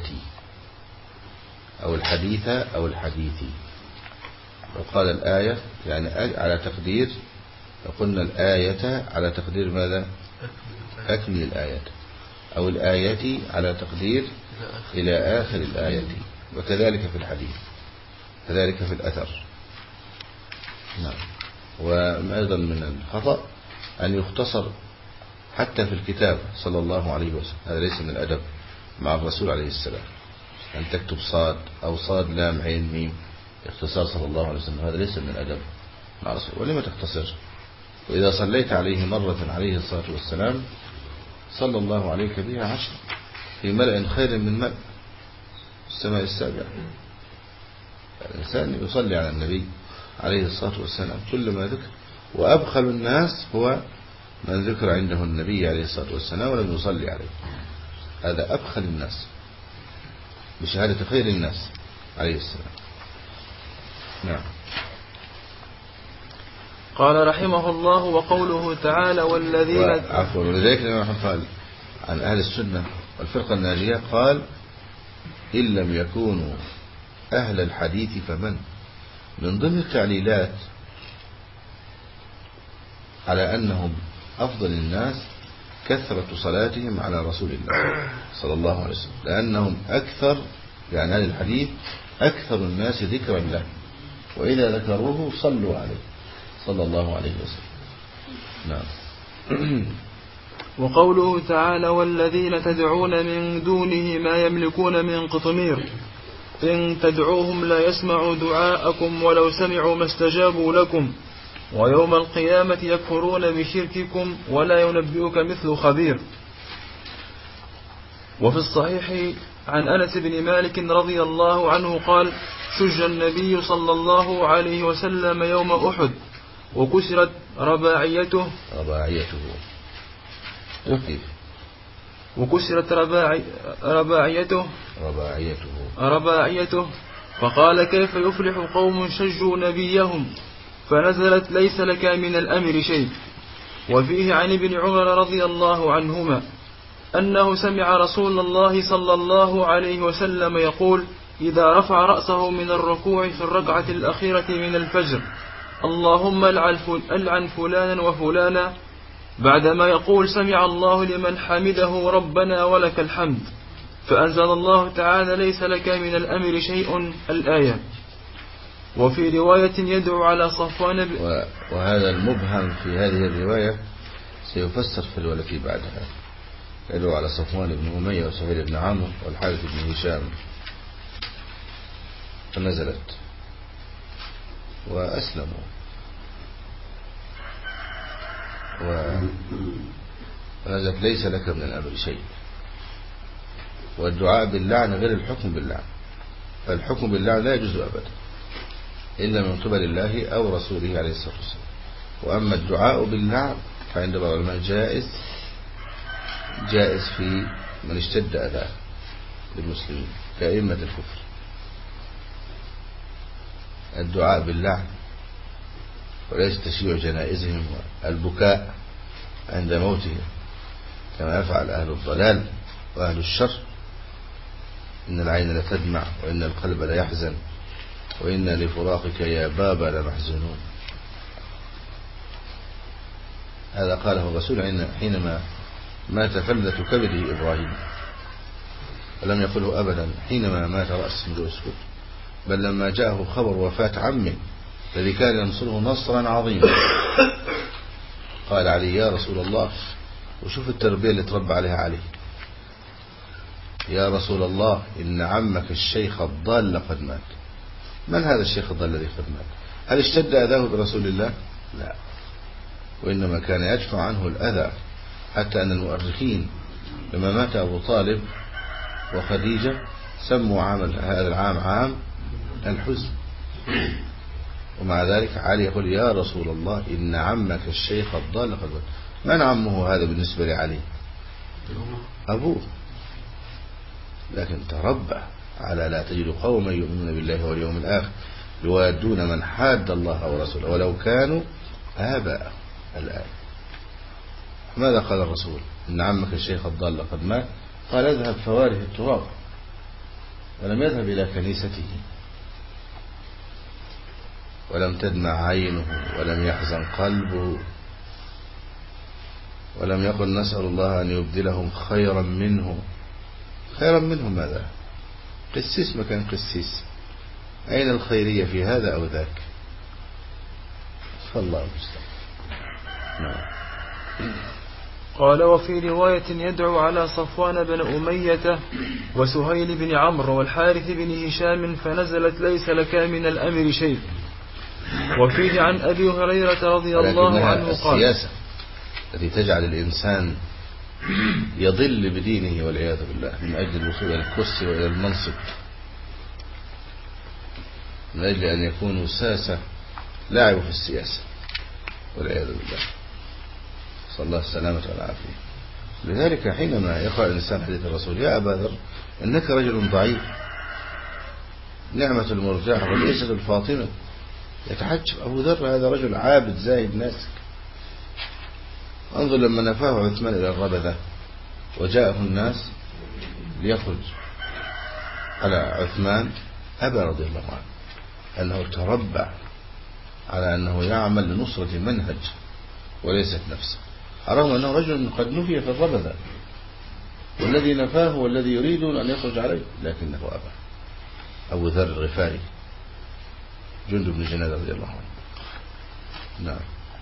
أو الحديث أو الحديثي. لو قال الآية يعني على تقدير، لو قلنا الآية على تقدير ماذا؟ أكمل الآية، أو الآية على تقدير إلى آخر الآية، وكذلك في الحديث، كذلك في الأثر. نعم. وأيضا من الخطأ أن يختصر حتى في الكتاب صلى الله عليه وسلم، هذا ليس من الأدب مع الرسول عليه السلام، أن تكتب صاد أو صاد لام عين ميم اختصار صلى الله عليه وسلم، هذا ليس من الأدب مع الرسول. ولما تختصر؟ وإذا صليت عليه مرة عليه الصلاة والسلام صلى الله عليك بها 10 في ملأ خير من ملأ السماء السابعة. الإنسان يصلي على النبي عليه الصلاة والسلام كلما ذكر، وأبخل الناس هو من ذكر عنده النبي عليه الصلاة والسلام ولم يصلي عليه، هذا أبخل الناس بشهادة خير الناس عليه السلام. نعم. قال رحمه الله: وقوله تعالى والذين عفوا. ولذلك لما قال عن أهل السنة والفرقة الناجية قال إن لم يكونوا أهل الحديث فمن. من ضمن التعليلات على أنهم أفضل الناس كثرة صلاتهم على رسول الله صلى الله عليه وسلم، لأنهم أكثر، يعني أهل الحديث أكثر الناس ذكرا له، وإذا ذكروه صلوا عليه صلى الله عليه وسلم. نعم. وقوله تعالى والذين تدعون من دونه ما يملكون من قطمير إن تدعوهم لا يسمعوا دعاءكم ولو سمعوا ما استجابوا لكم ويوم القيامة يكفرون بشرككم ولا ينبئك مثل خبير. وفي الصحيح عن أنس بن مالك رضي الله عنه قال: شج النبي صلى الله عليه وسلم يوم أحد وكسرت رباعيته وكسرت رباعيته فقال: كيف يفلح قوم شجوا نبيهم؟ فنزلت: ليس لك من الأمر شيء. وفيه عن ابن عمر رضي الله عنهما أنه سمع رسول الله صلى الله عليه وسلم يقول إذا رفع رأسه من الركوع في الركعة الأخيرة من الفجر: اللهم ألعن فلانا وفلانا، بعدما يقول سمع الله لمن حمده ربنا ولك الحمد، فأنزل الله تعالى: ليس لك من الأمر شيء، الآية. وفي رواية يدعو على صفوان وهذا المبهم في هذه الرواية سيفسر في التي بعدها، يدعو على صفوان بن أمية وسهيل بن عمرو والحارث بن هشام، فنزلت وأسلموا ونزلت: ليس لك من الأمر شيء. والدعاء باللعن غير الحكم باللعن، فالحكم باللعن لا يجوز أبدا إلا من قبل الله أو رسوله عليه الصلاة والسلام. وأما الدعاء باللعن فعند بعض العلماء جائز في من اشتد أذاه للمسلمين كأئمة الكفر. الدعاء باللعن وليس تشييع جنائزهم والبكاء عند موتهم كما يفعل أهل الضلال وأهل الشر. إن العين لتدمع وإن القلب ليحزن وإن لفراقك يا بابا لمحزنون. هذا قاله الرسول حينما مات فلذة كبده إبراهيم، ولم يقله أبدا حينما مات رأس اسكت، بل لما جاءه خبر وفاة عمه الذي كان ينصره نصرا عظيما قال علي: يا رسول الله. وشوف التربية اللي تربى عليها علي: يا رسول الله إن عمك الشيخ الضال قد مات. من هذا الشيخ الضال الذي قد مات؟ هل اشتد أذاه برسول الله؟ لا، وإنما كان يدفع عنه الأذى، حتى أن المؤرخين لما مات أبو طالب وخديجة سموا هذا العام عام الحزن. ومع ذلك علي يقول: يا رسول الله إن عمك الشيخ الضال قد مات. من عمه هذا بالنسبة لعلي؟ أبوه، لكن تربى على لا تجد قوما يؤمنون بالله واليوم الآخر يوادون من حاد الله ورسوله ولو كانوا آباء. الآن ماذا قال الرسول؟ إن عمك الشيخ الضال قد مات، قال اذهب فواره التراب، ولم يذهب إلى كنيسته، ولم تدمع عينه، ولم يحزن قلبه، ولم يقل نسأل الله أن يبدلهم خيرا منه. خيرا منه ماذا؟ قسيس مكان قسيس، أين الخيرية في هذا أو ذاك؟ فالله المستعان. نعم. قال وفي رواية يدعو على صفوان بن أمية وسهيل بن عمرو والحارث بن هشام فنزلت ليس لك من الأمر شيء. وفيه عن أبي هريرة رضي الله عنه قال السياسة التي تجعل الإنسان يضل بدينه والعياذ بالله من أجل الوصول إلى الكرسي وإلى المنصب، من أجل أن يكونوا ساسة لاعبوا في السياسة والعياذ بالله، صلى الله السلامة والعافية. لذلك حينما يقرأ الإنسان حديث الرسول يا أبا ذر إنك رجل ضعيف نعمة المرجعة وليست الفاطمة، يتحجب أبو ذر هذا رجل عابد زاهد ناسك. انظر لما نفاه عثمان إلى الربذة وجاءه الناس ليخرج على عثمان أبى رضي الله عنه، أنه تربع على أنه يعمل لنصرة منهج وليست نفسه، رغم أنه رجل قد نفي في الربذة والذي نفاه والذي يريدون أن يخرج عليه، لكنه أبى. أبو ذر الغفاري جندب بن جنادة رضي الله عنه. نعم.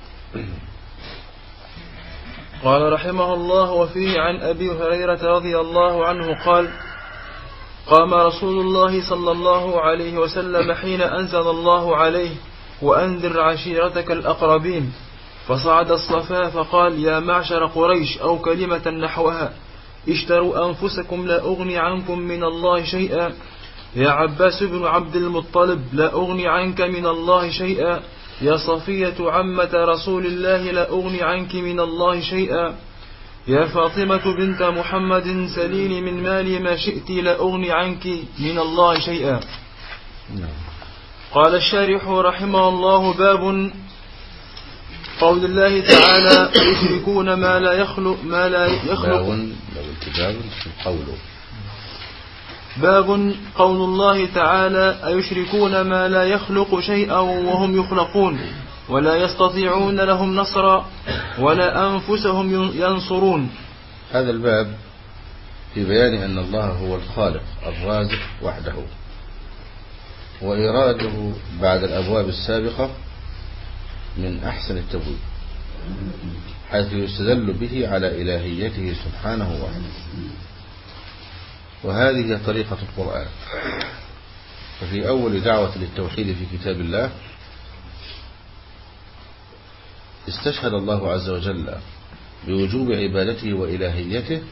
قال رحمه الله وفيه عن أبي هريرة رضي الله عنه قال قام رسول الله صلى الله عليه وسلم حين أنزل الله عليه وأنذر عشيرتك الأقربين، فصعد الصفا فقال يا معشر قريش أو كلمة نحوها اشتروا أنفسكم لا أغني عنكم من الله شيئا، يا عباس بن عبد المطلب لا أغني عنك من الله شيئا، يا صفية عمة رسول الله لا أغني عنك من الله شيئا، يا فاطمة بنت محمد سليني من مالي ما شئت لا أغني عنك من الله شيئا. قال الشارح رحمه الله باب قول الله تعالى يشركون ما لا يخلق باب قول الله تعالى أيشركون ما لا يخلق شيئا وهم يخلقون ولا يستطيعون لهم نصرا ولا أنفسهم ينصرون. هذا الباب في بيان أن الله هو الخالق الرازق وحده، وإراده بعد الأبواب السابقة من أحسن التبويب، حيث يستدل به على إلهيته سبحانه وحده. وهذه طريقة القرآن. ففي أول دعوة للتوحيد في كتاب الله استشهد الله عز وجل بوجوب عبادته وإلهيته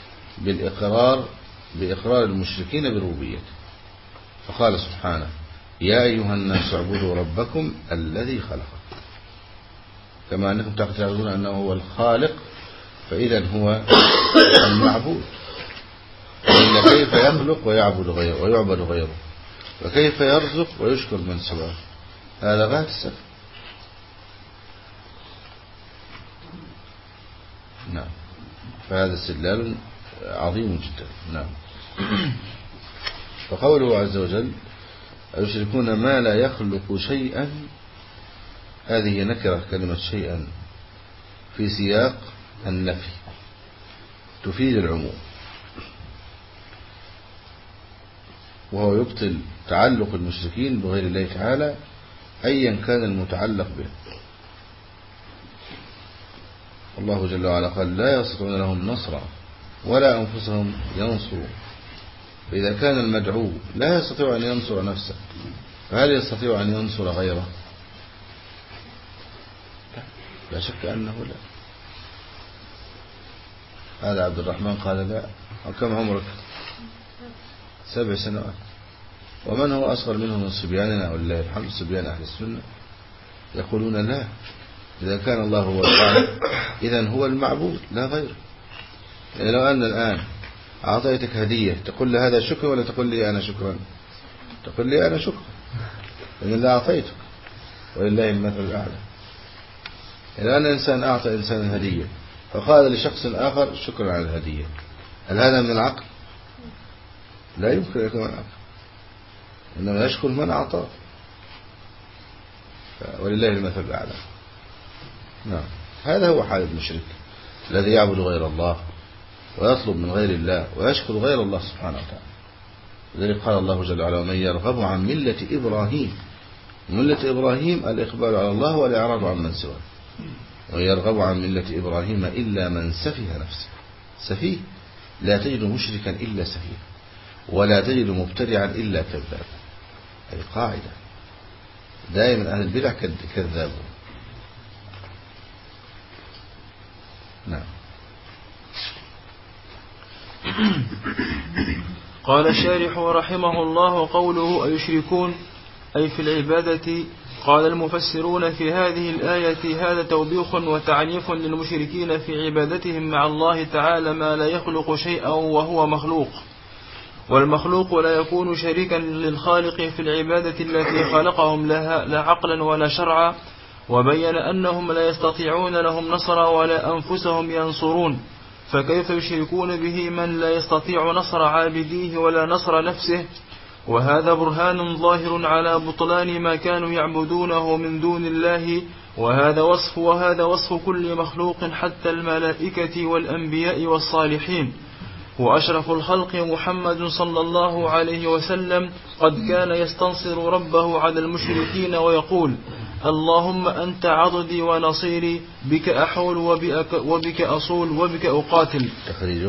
بإقرار المشركين بربوبيته، فقال سبحانه يا أيها الناس اعبدوا ربكم الذي خلقكم، كما أنكم تعتقدون أنه هو الخالق فإذا هو المعبود، وإلا كيف يخلق ويعبد غيره ويعبد غيره، وكيف يرزق ويشكر من سواه، هذا غاية السفه. نعم، فهذا استدلال عظيم جدا. نعم. فقوله عز وجل أيشركون ما لا يخلق شيئا، هذه نكرة كلمة شيئا في سياق النفي تفيد العموم، وهو يبطل تعلق المشركين بغير الله تعالى أيا كان المتعلق به. الله جل وعلا قال لا يستطيعون لهم نصرا ولا أنفسهم ينصرون، فإذا كان المدعو لا يستطيع أن ينصر نفسه فهل يستطيع أن ينصر غيره؟ لا شك أنه لا. هذا عبد الرحمن قال لا. كم عمرك؟ 7 سنوات. ومن هو أصغر منه من صبياننا ولله الحمد، صبيان أهل السنة يقولون لا، إذا كان الله هو الخالق إذن هو المعبود لا غيره. يعني لو أن الآن أعطيتك هدية تقول لي هذا شكر ولا تقول لي أنا شكرا؟ تقول لي أنا شكرا، لأن الله أعطيتك ولله المثل الأعلى. يعني أن إنسان أعطى إنسان هدية فقال لشخص آخر شكرا على الهدية، هل هذا من العقل؟ لا يمكن أن يكون من العقل، إنما يشكر من أعطاه، ولله المثل الأعلى. نعم، هذا هو حال المشرك الذي يعبد غير الله ويطلب من غير الله ويشكر غير الله سبحانه وتعالى. لذلك قال الله جل وعلا: ومن يرغب عن ملة إبراهيم. ملة إبراهيم الإقبال على الله والإعراض عن من سواه. ومن يرغب عن ملة إبراهيم إلا من سفه نفسه. سفيه لا تجد مشركا إلا سفيه، ولا تجد مبتدعا إلا كذاب. هذه قاعدة، دائما أهل البدع كذابون. نعم. قال الشارح رحمه الله: قوله أيشركون أي في العبادة. قال المفسرون في هذه الآية: هذا توبيخ وتعنيف للمشركين في عبادتهم مع الله تعالى ما لا يخلق شيئا وهو مخلوق، والمخلوق لا يكون شريكا للخالق في العبادة التي خلقهم لها لا عقلا ولا شرعا. وبين أنهم لا يستطيعون لهم نصرا ولا أنفسهم ينصرون، فكيف يشركون به من لا يستطيع نصر عابديه ولا نصر نفسه؟ وهذا برهان ظاهر على بطلان ما كانوا يعبدونه من دون الله. وهذا وصف كل مخلوق حتى الملائكة والأنبياء والصالحين. وأشرف الخلق محمد صلى الله عليه وسلم قد كان يستنصر ربه على المشركين ويقول: اللهم أنت عضدي ونصيري، بك أحول وبك أصول وبك أقاتل. تخريجه.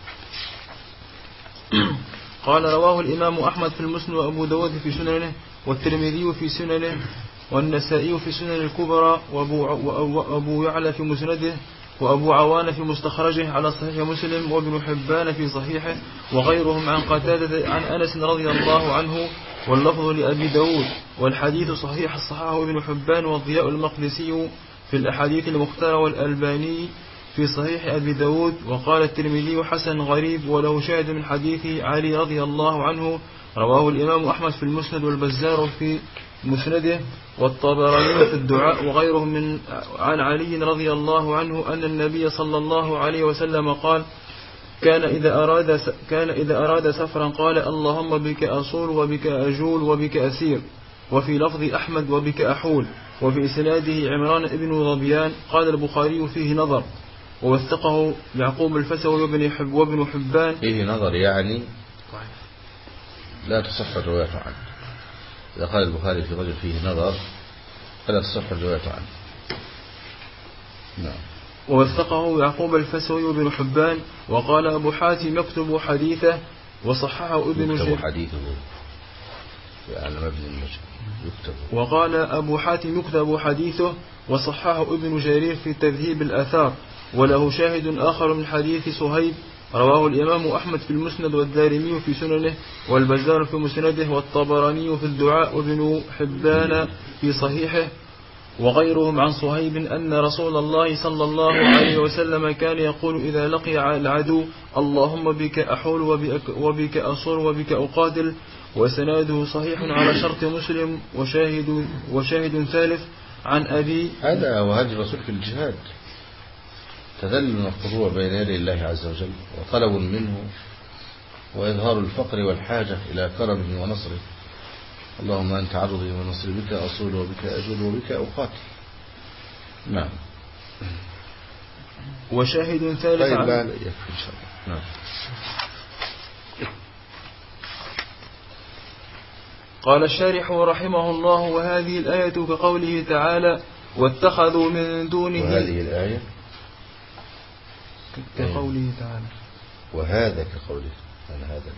قال: رواه الإمام أحمد في المسند، وأبو داود في سننه، والترمذي في سننه، والنسائي في سنن الكبرى، وأبو يعلى في مسنده، وأبو عوان في مستخرجه على صحيح مسلم، وابن حبان في صحيحه، وغيرهم عن قتادة عن أنس رضي الله عنه، واللفظ لأبي داود. والحديث صحيح صححه ابن حبان والضياء المقدسي في الأحاديث المختارة، والألباني في صحيح أبي داود. وقال الترمذي: حسن غريب وله شاهد من حديث علي رضي الله عنه. رواه الإمام أحمد في المسند، والبزار في مسنده، والطبراني في الدعاء، وغيرهم عن علي رضي الله عنه أن النبي صلى الله عليه وسلم قال: كان إذا أراد سفرا قال: اللهم بك أصول وبك أجول وبك أسير. وفي لفظ أحمد: وبك أحول. وفي إسناده عمران ابن ظبيان. قال البخاري: فيه نظر، ووثقه يعقوب الفسوي وابن حبان. فيه نظر يعني لا تصح الرواية عنه. إذا قال البخاري في رجل فيه نظر فلا تصح الرواية عنه. نعم. ووثقه يعقوب الفسوي وابن حبان. وقال أبو حاتم: يكتب حديثه، وصححه ابن جرير. وقال أبو حاتم: يكتب حديثه، وصححه ابن جرير في تذهيب الآثار. وله شاهد آخر من حديث صهيب، رواه الإمام أحمد في المسند، والدارمي في سننه، والبزار في مسنده، والطبراني في الدعاء، وابن حبان في صحيحه، وغيرهم عن صهيب أن رسول الله صلى الله عليه وسلم كان يقول إذا لقي العدو: اللهم بك أحول وبك أصول وبك أقاتل. وسناده صحيح على شرط مسلم، وشاهد ثالث عن أبي. هذا وهدي الرسول في الجهاد، تذلل الخضوع بين يدي الله عز وجل، وطلب منه، وإظهار الفقر والحاجة إلى كرمه ونصره. اللهم أنت عضدي ونصري، بك أصول وبك أجول وبك أقاتل. نعم. وشاهد ثالث طيب، عن لا يكفي إن شاء الله. نعم. قال الشارح رحمه الله: وهذه الآية كقوله تعالى: واتخذوا من دونه. وهذه الآية كقوله تعالى. وهذا كقوله هذا.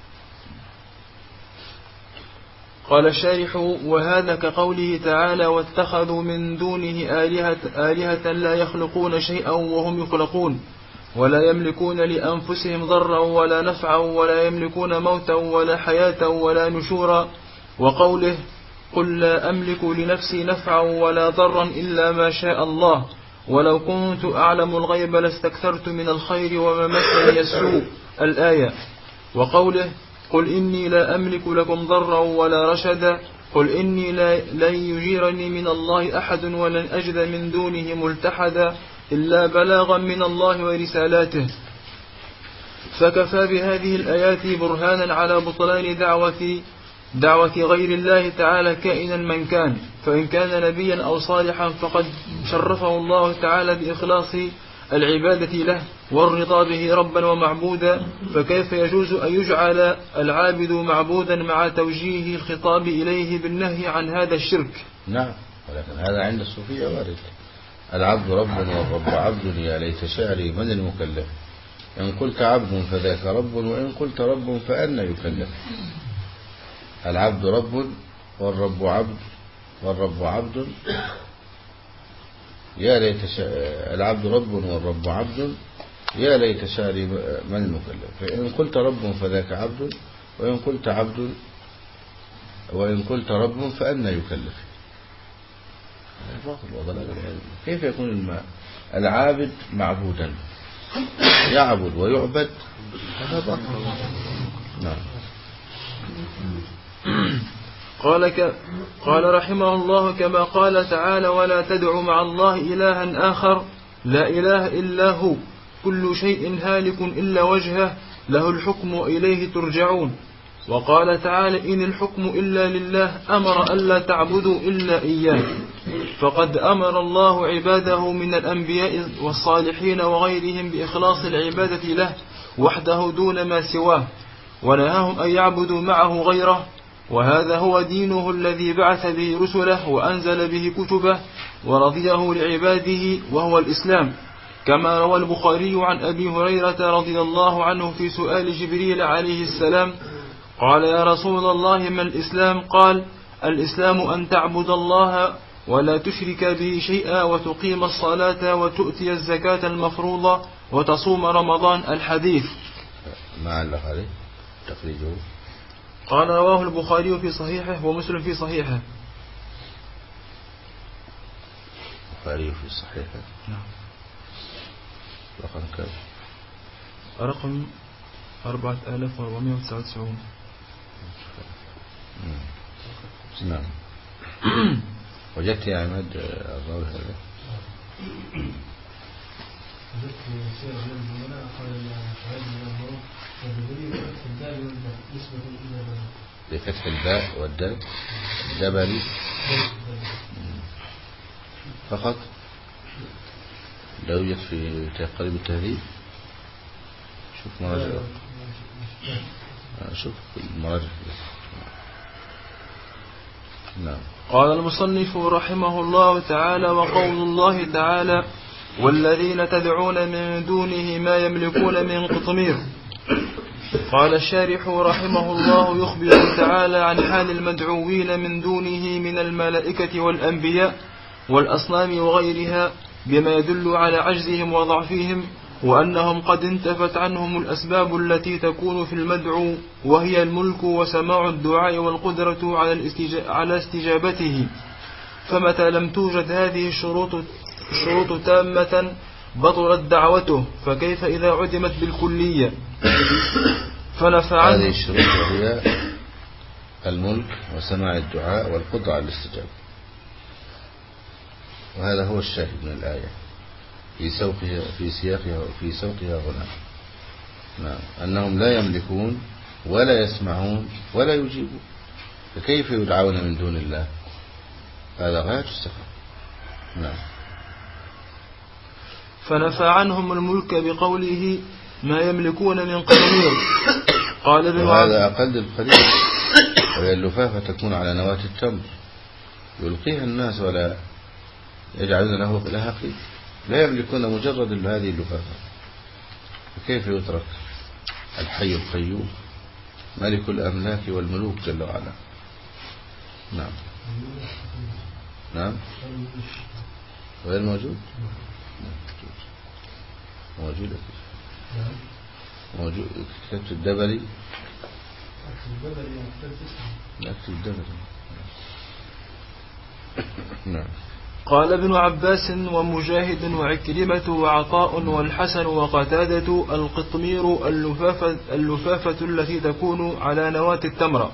قال الشارح: وهذا كقوله تعالى: واتخذوا من دونه آلهة لا يخلقون شيئا وهم يخلقون، ولا يملكون لأنفسهم ضرا ولا نفعا، ولا يملكون موتا ولا حياة ولا نشورا. وقوله: قل لا أملك لنفسي نفعا ولا ضرا إلا ما شاء الله. ولو كنت أعلم الغيب لاستكثرت من الخير وما مسني السوء. الآية. وقوله قل إني لا أملك لكم ضرا ولا رشدا، قل إني لن يجيرني من الله أحد ولن أجد من دونه ملتحدا إلا بلاغا من الله ورسالاته. فكفى بهذه الآيات برهانا على بطلان دعوة غير الله تعالى كائنا من كان، فإن كان نبيا أو صالحا فقد شرفه الله تعالى بإخلاص العبادة له والرضا به ربا ومعبودا، فكيف يجوز أن يجعل العابد معبودا مع توجيه الخطاب إليه بالنهي عن هذا الشرك؟ نعم، ولكن هذا عند الصوفية وارد. العبد رب والرب عبد، يا ليت شعري من المكلف، إن قلت عبد فذاك رب، وإن قلت رب فأنا يكلف. العبد رب والرب عبد، والرب عبد، يا ليت العبد رب والرب عبد، يا ليت شعري من المكلف. فإن قلت رب فذاك عبد، وإن قلت رب فأنا يكلف. كيف يكون العابد معبودا؟ يعبد ويعبد، هذا باطل. نعم. قال رحمه الله كما قال تعالى ولا تدع مع الله إلها آخر لا إله إلا هو كل شيء هالك إلا وجهه له الحكم وإليه ترجعون. وقال تعالى إن الحكم إلا لله أمر ألا تعبدوا إلا إياه، فقد أمر الله عباده من الأنبياء والصالحين وغيرهم بإخلاص العبادة له وحده دون ما سواه، ونهاهم أن يعبدوا معه غيره، وهذا هو دينه الذي بعث به رسله وأنزل به كتبه ورضيه لعباده، وهو الإسلام، كما روى البخاري عن أبي هريرة رضي الله عنه في سؤال جبريل عليه السلام قال يا رسول الله ما الإسلام؟ قال الإسلام أن تعبد الله ولا تشرك به شيئا وتقيم الصلاة وتؤتي الزكاة المفروضة وتصوم رمضان. الحديث. ما علق عليه تخريجه؟ قال رواه البخاري في صحيحه ومسلم في صحيحه. البخاري في صحيحه. نعم. رقم كم؟ رقم 4499. نعم. وجدت يا عماد الراوي هذا؟ بفتح الباء والدال جبلي فقط، لا يوجد في تقريب التهذيب. شوف مراجع، شوف المراجع. نعم. قال المصنف رحمه الله تعالى وقول الله تعالى والذين تدعون من دونه ما يملكون من قطمير. قال الشارح رحمه الله يخبر تعالى عن حال المدعوين من دونه من الملائكة والأنبياء والأصنام وغيرها بما يدل على عجزهم وضعفهم، وأنهم قد انتفت عنهم الأسباب التي تكون في المدعو، وهي الملك وسماع الدعاء والقدرة على استجابته. فمتى لم توجد هذه الشروط تامة بطلت دعوته، فكيف إذا عدمت بالكلية؟ فنفع هذه الشروط هي الملك وسماع الدعاء والقدرة على الاستجابة، وهذا هو الشاهد من الآية في سوقها هنا. نعم. أنهم لا يملكون ولا يسمعون ولا يجيبون، فكيف يدعون من دون الله؟ هذا غاية السفر. نعم. فنفى عنهم الملك بقوله ما يملكون من قطمير. قال وهذا أقل القليل، وهي اللفافة تكون على نواة التمر يلقيها الناس ولا يجعلون لها قيمة، لا يملكون مجرد هذه اللفافة، فكيف يترك الحي القيوم ملك الأملاك والملوك جل وعلا؟ نعم. نعم. غير موجود؟ موجود. موجود. كتبت الدبري. أكتب الدبري. نعم. قال ابن عباس ومجاهد وعكرمة وعطاء والحسن وقتادة: القطمير اللفافة التي تكون على نواة التمرة،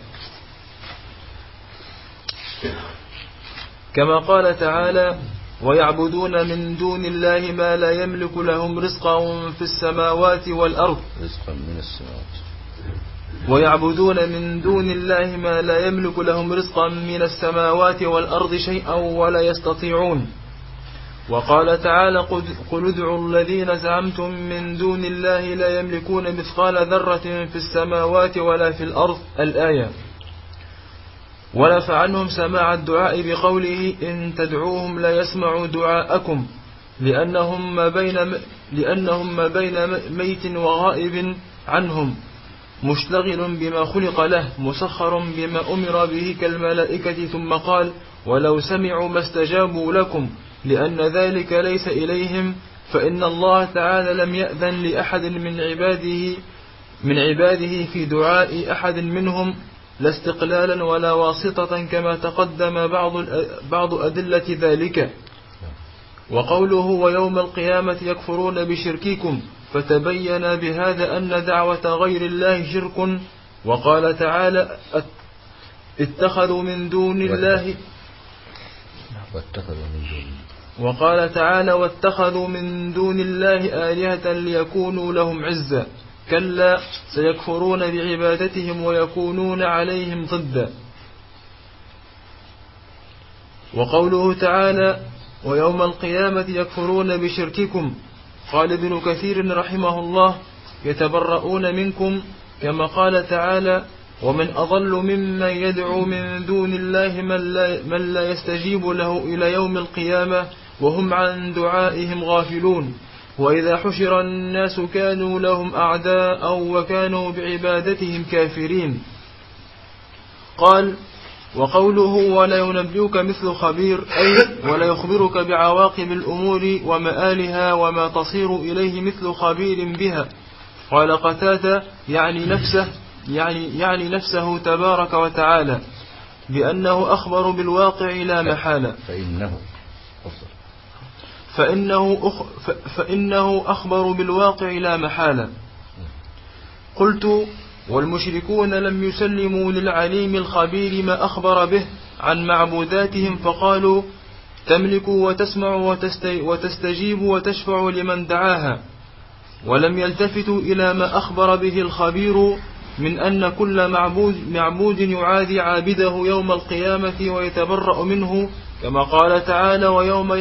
كما قال تعالى: ويعبدون من دون الله ما لا يملك لهم رزقا في السماوات والأرض، رزقا من السماوات، ويعبدون من دون الله ما لا يملك لهم رزقا من السماوات والأرض شيئا ولا يستطيعون. وقال تعالى: قل ادعوا الذين زعمتم من دون الله لا يملكون مثقال ذرة في السماوات ولا في الأرض، الآية. ونفى عنهم سماع الدعاء بقوله: إن تدعوهم لا يسمعوا دعاءكم، لأنهم ما بين ميت وغائب عنهم، مشتغل بما خلق له، مسخر بما أمر به كالملائكة. ثم قال: ولو سمعوا ما استجابوا لكم، لأن ذلك ليس إليهم، فإن الله تعالى لم يأذن لأحد من عباده في دعاء أحد منهم، لا استقلالا ولا واسطة، كما تقدم بعض أدلة ذلك. وقوله: ويوم القيامة يكفرون بشرككم، فتبين بهذا أن دعوة غير الله شرك. وقال تعالى: اتخذوا من دون الله، وقال تعالى: واتخذوا من دون الله آلهة ليكونوا لهم عزا، كلا سيكفرون بعبادتهم ويكونون عليهم ضدا. وقوله تعالى: ويوم القيامة يكفرون بشرككم، قال ابن كثير رحمه الله: يتبرؤون منكم، كما قال تعالى: ومن أضل ممن يدعو من دون الله من لا يستجيب له إلى يوم القيامة وهم عن دعائهم غافلون، وإذا حشر الناس كانوا لهم أعداء وكانوا بعبادتهم كافرين. قال: وقوله: ولا ينبئك مثل خبير، أي ولا يخبرك بعواقب الأمور ومآلها وما تصير إليه مثل خبير بها. قال قتادة: يعني نفسه تبارك وتعالى، بأنه أخبر بالواقع لا محالة، فإنه أخبر بالواقع لا محالة. قلت: والمشركون لم يسلموا للعليم الخبير ما أخبر به عن معبوداتهم، فقالوا: تملك وتسمع وتستجيب وتشفع لمن دعاها، ولم يلتفتوا إلى ما أخبر به الخبير من أن كل معبود يعادي عابده يوم القيامة ويتبرأ منه، كما قال تعالى: ويوم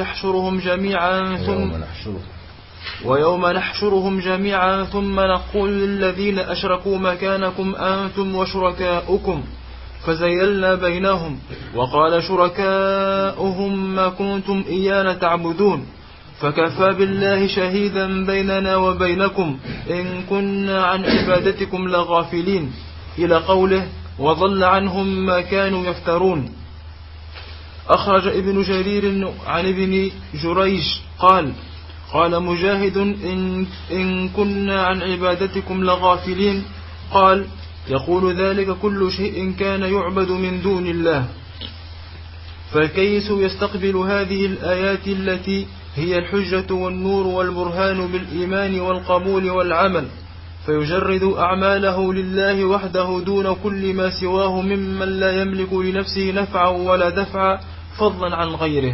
نحشرهم جميعا ثم نقول للذين أشركوا مكانكم أنتم وشركاؤكم فزيلنا بينهم، وقال شركاؤهم ما كنتم إيانا تعبدون، فكفى بالله شهيدا بيننا وبينكم إن كنا عن عبادتكم لغافلين، إلى قوله: وضل عنهم ما كانوا يفترون. أخرج ابن جرير عن ابن جريج قال مجاهد: إن كنا عن عبادتكم لغافلين، قال: يقول ذلك كل شيء كان يعبد من دون الله. فالكيس يستقبل هذه الآيات التي هي الحجة والنور والبرهان بالإيمان والقبول والعمل، فيجرد أعماله لله وحده دون كل ما سواه ممن لا يملك لنفسه نفعا ولا دفعا فضلا عن غيره.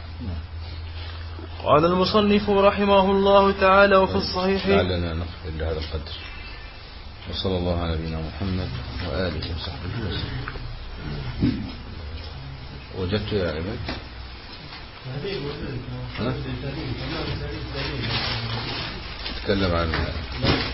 قال المصنف رحمه الله تعالى: وفي الصحيح. لعلنا نقف إلا هذا القدر، وصلى الله على نبينا محمد وآله وصحبه وسلم. وجدت يا عباد تتكلم عن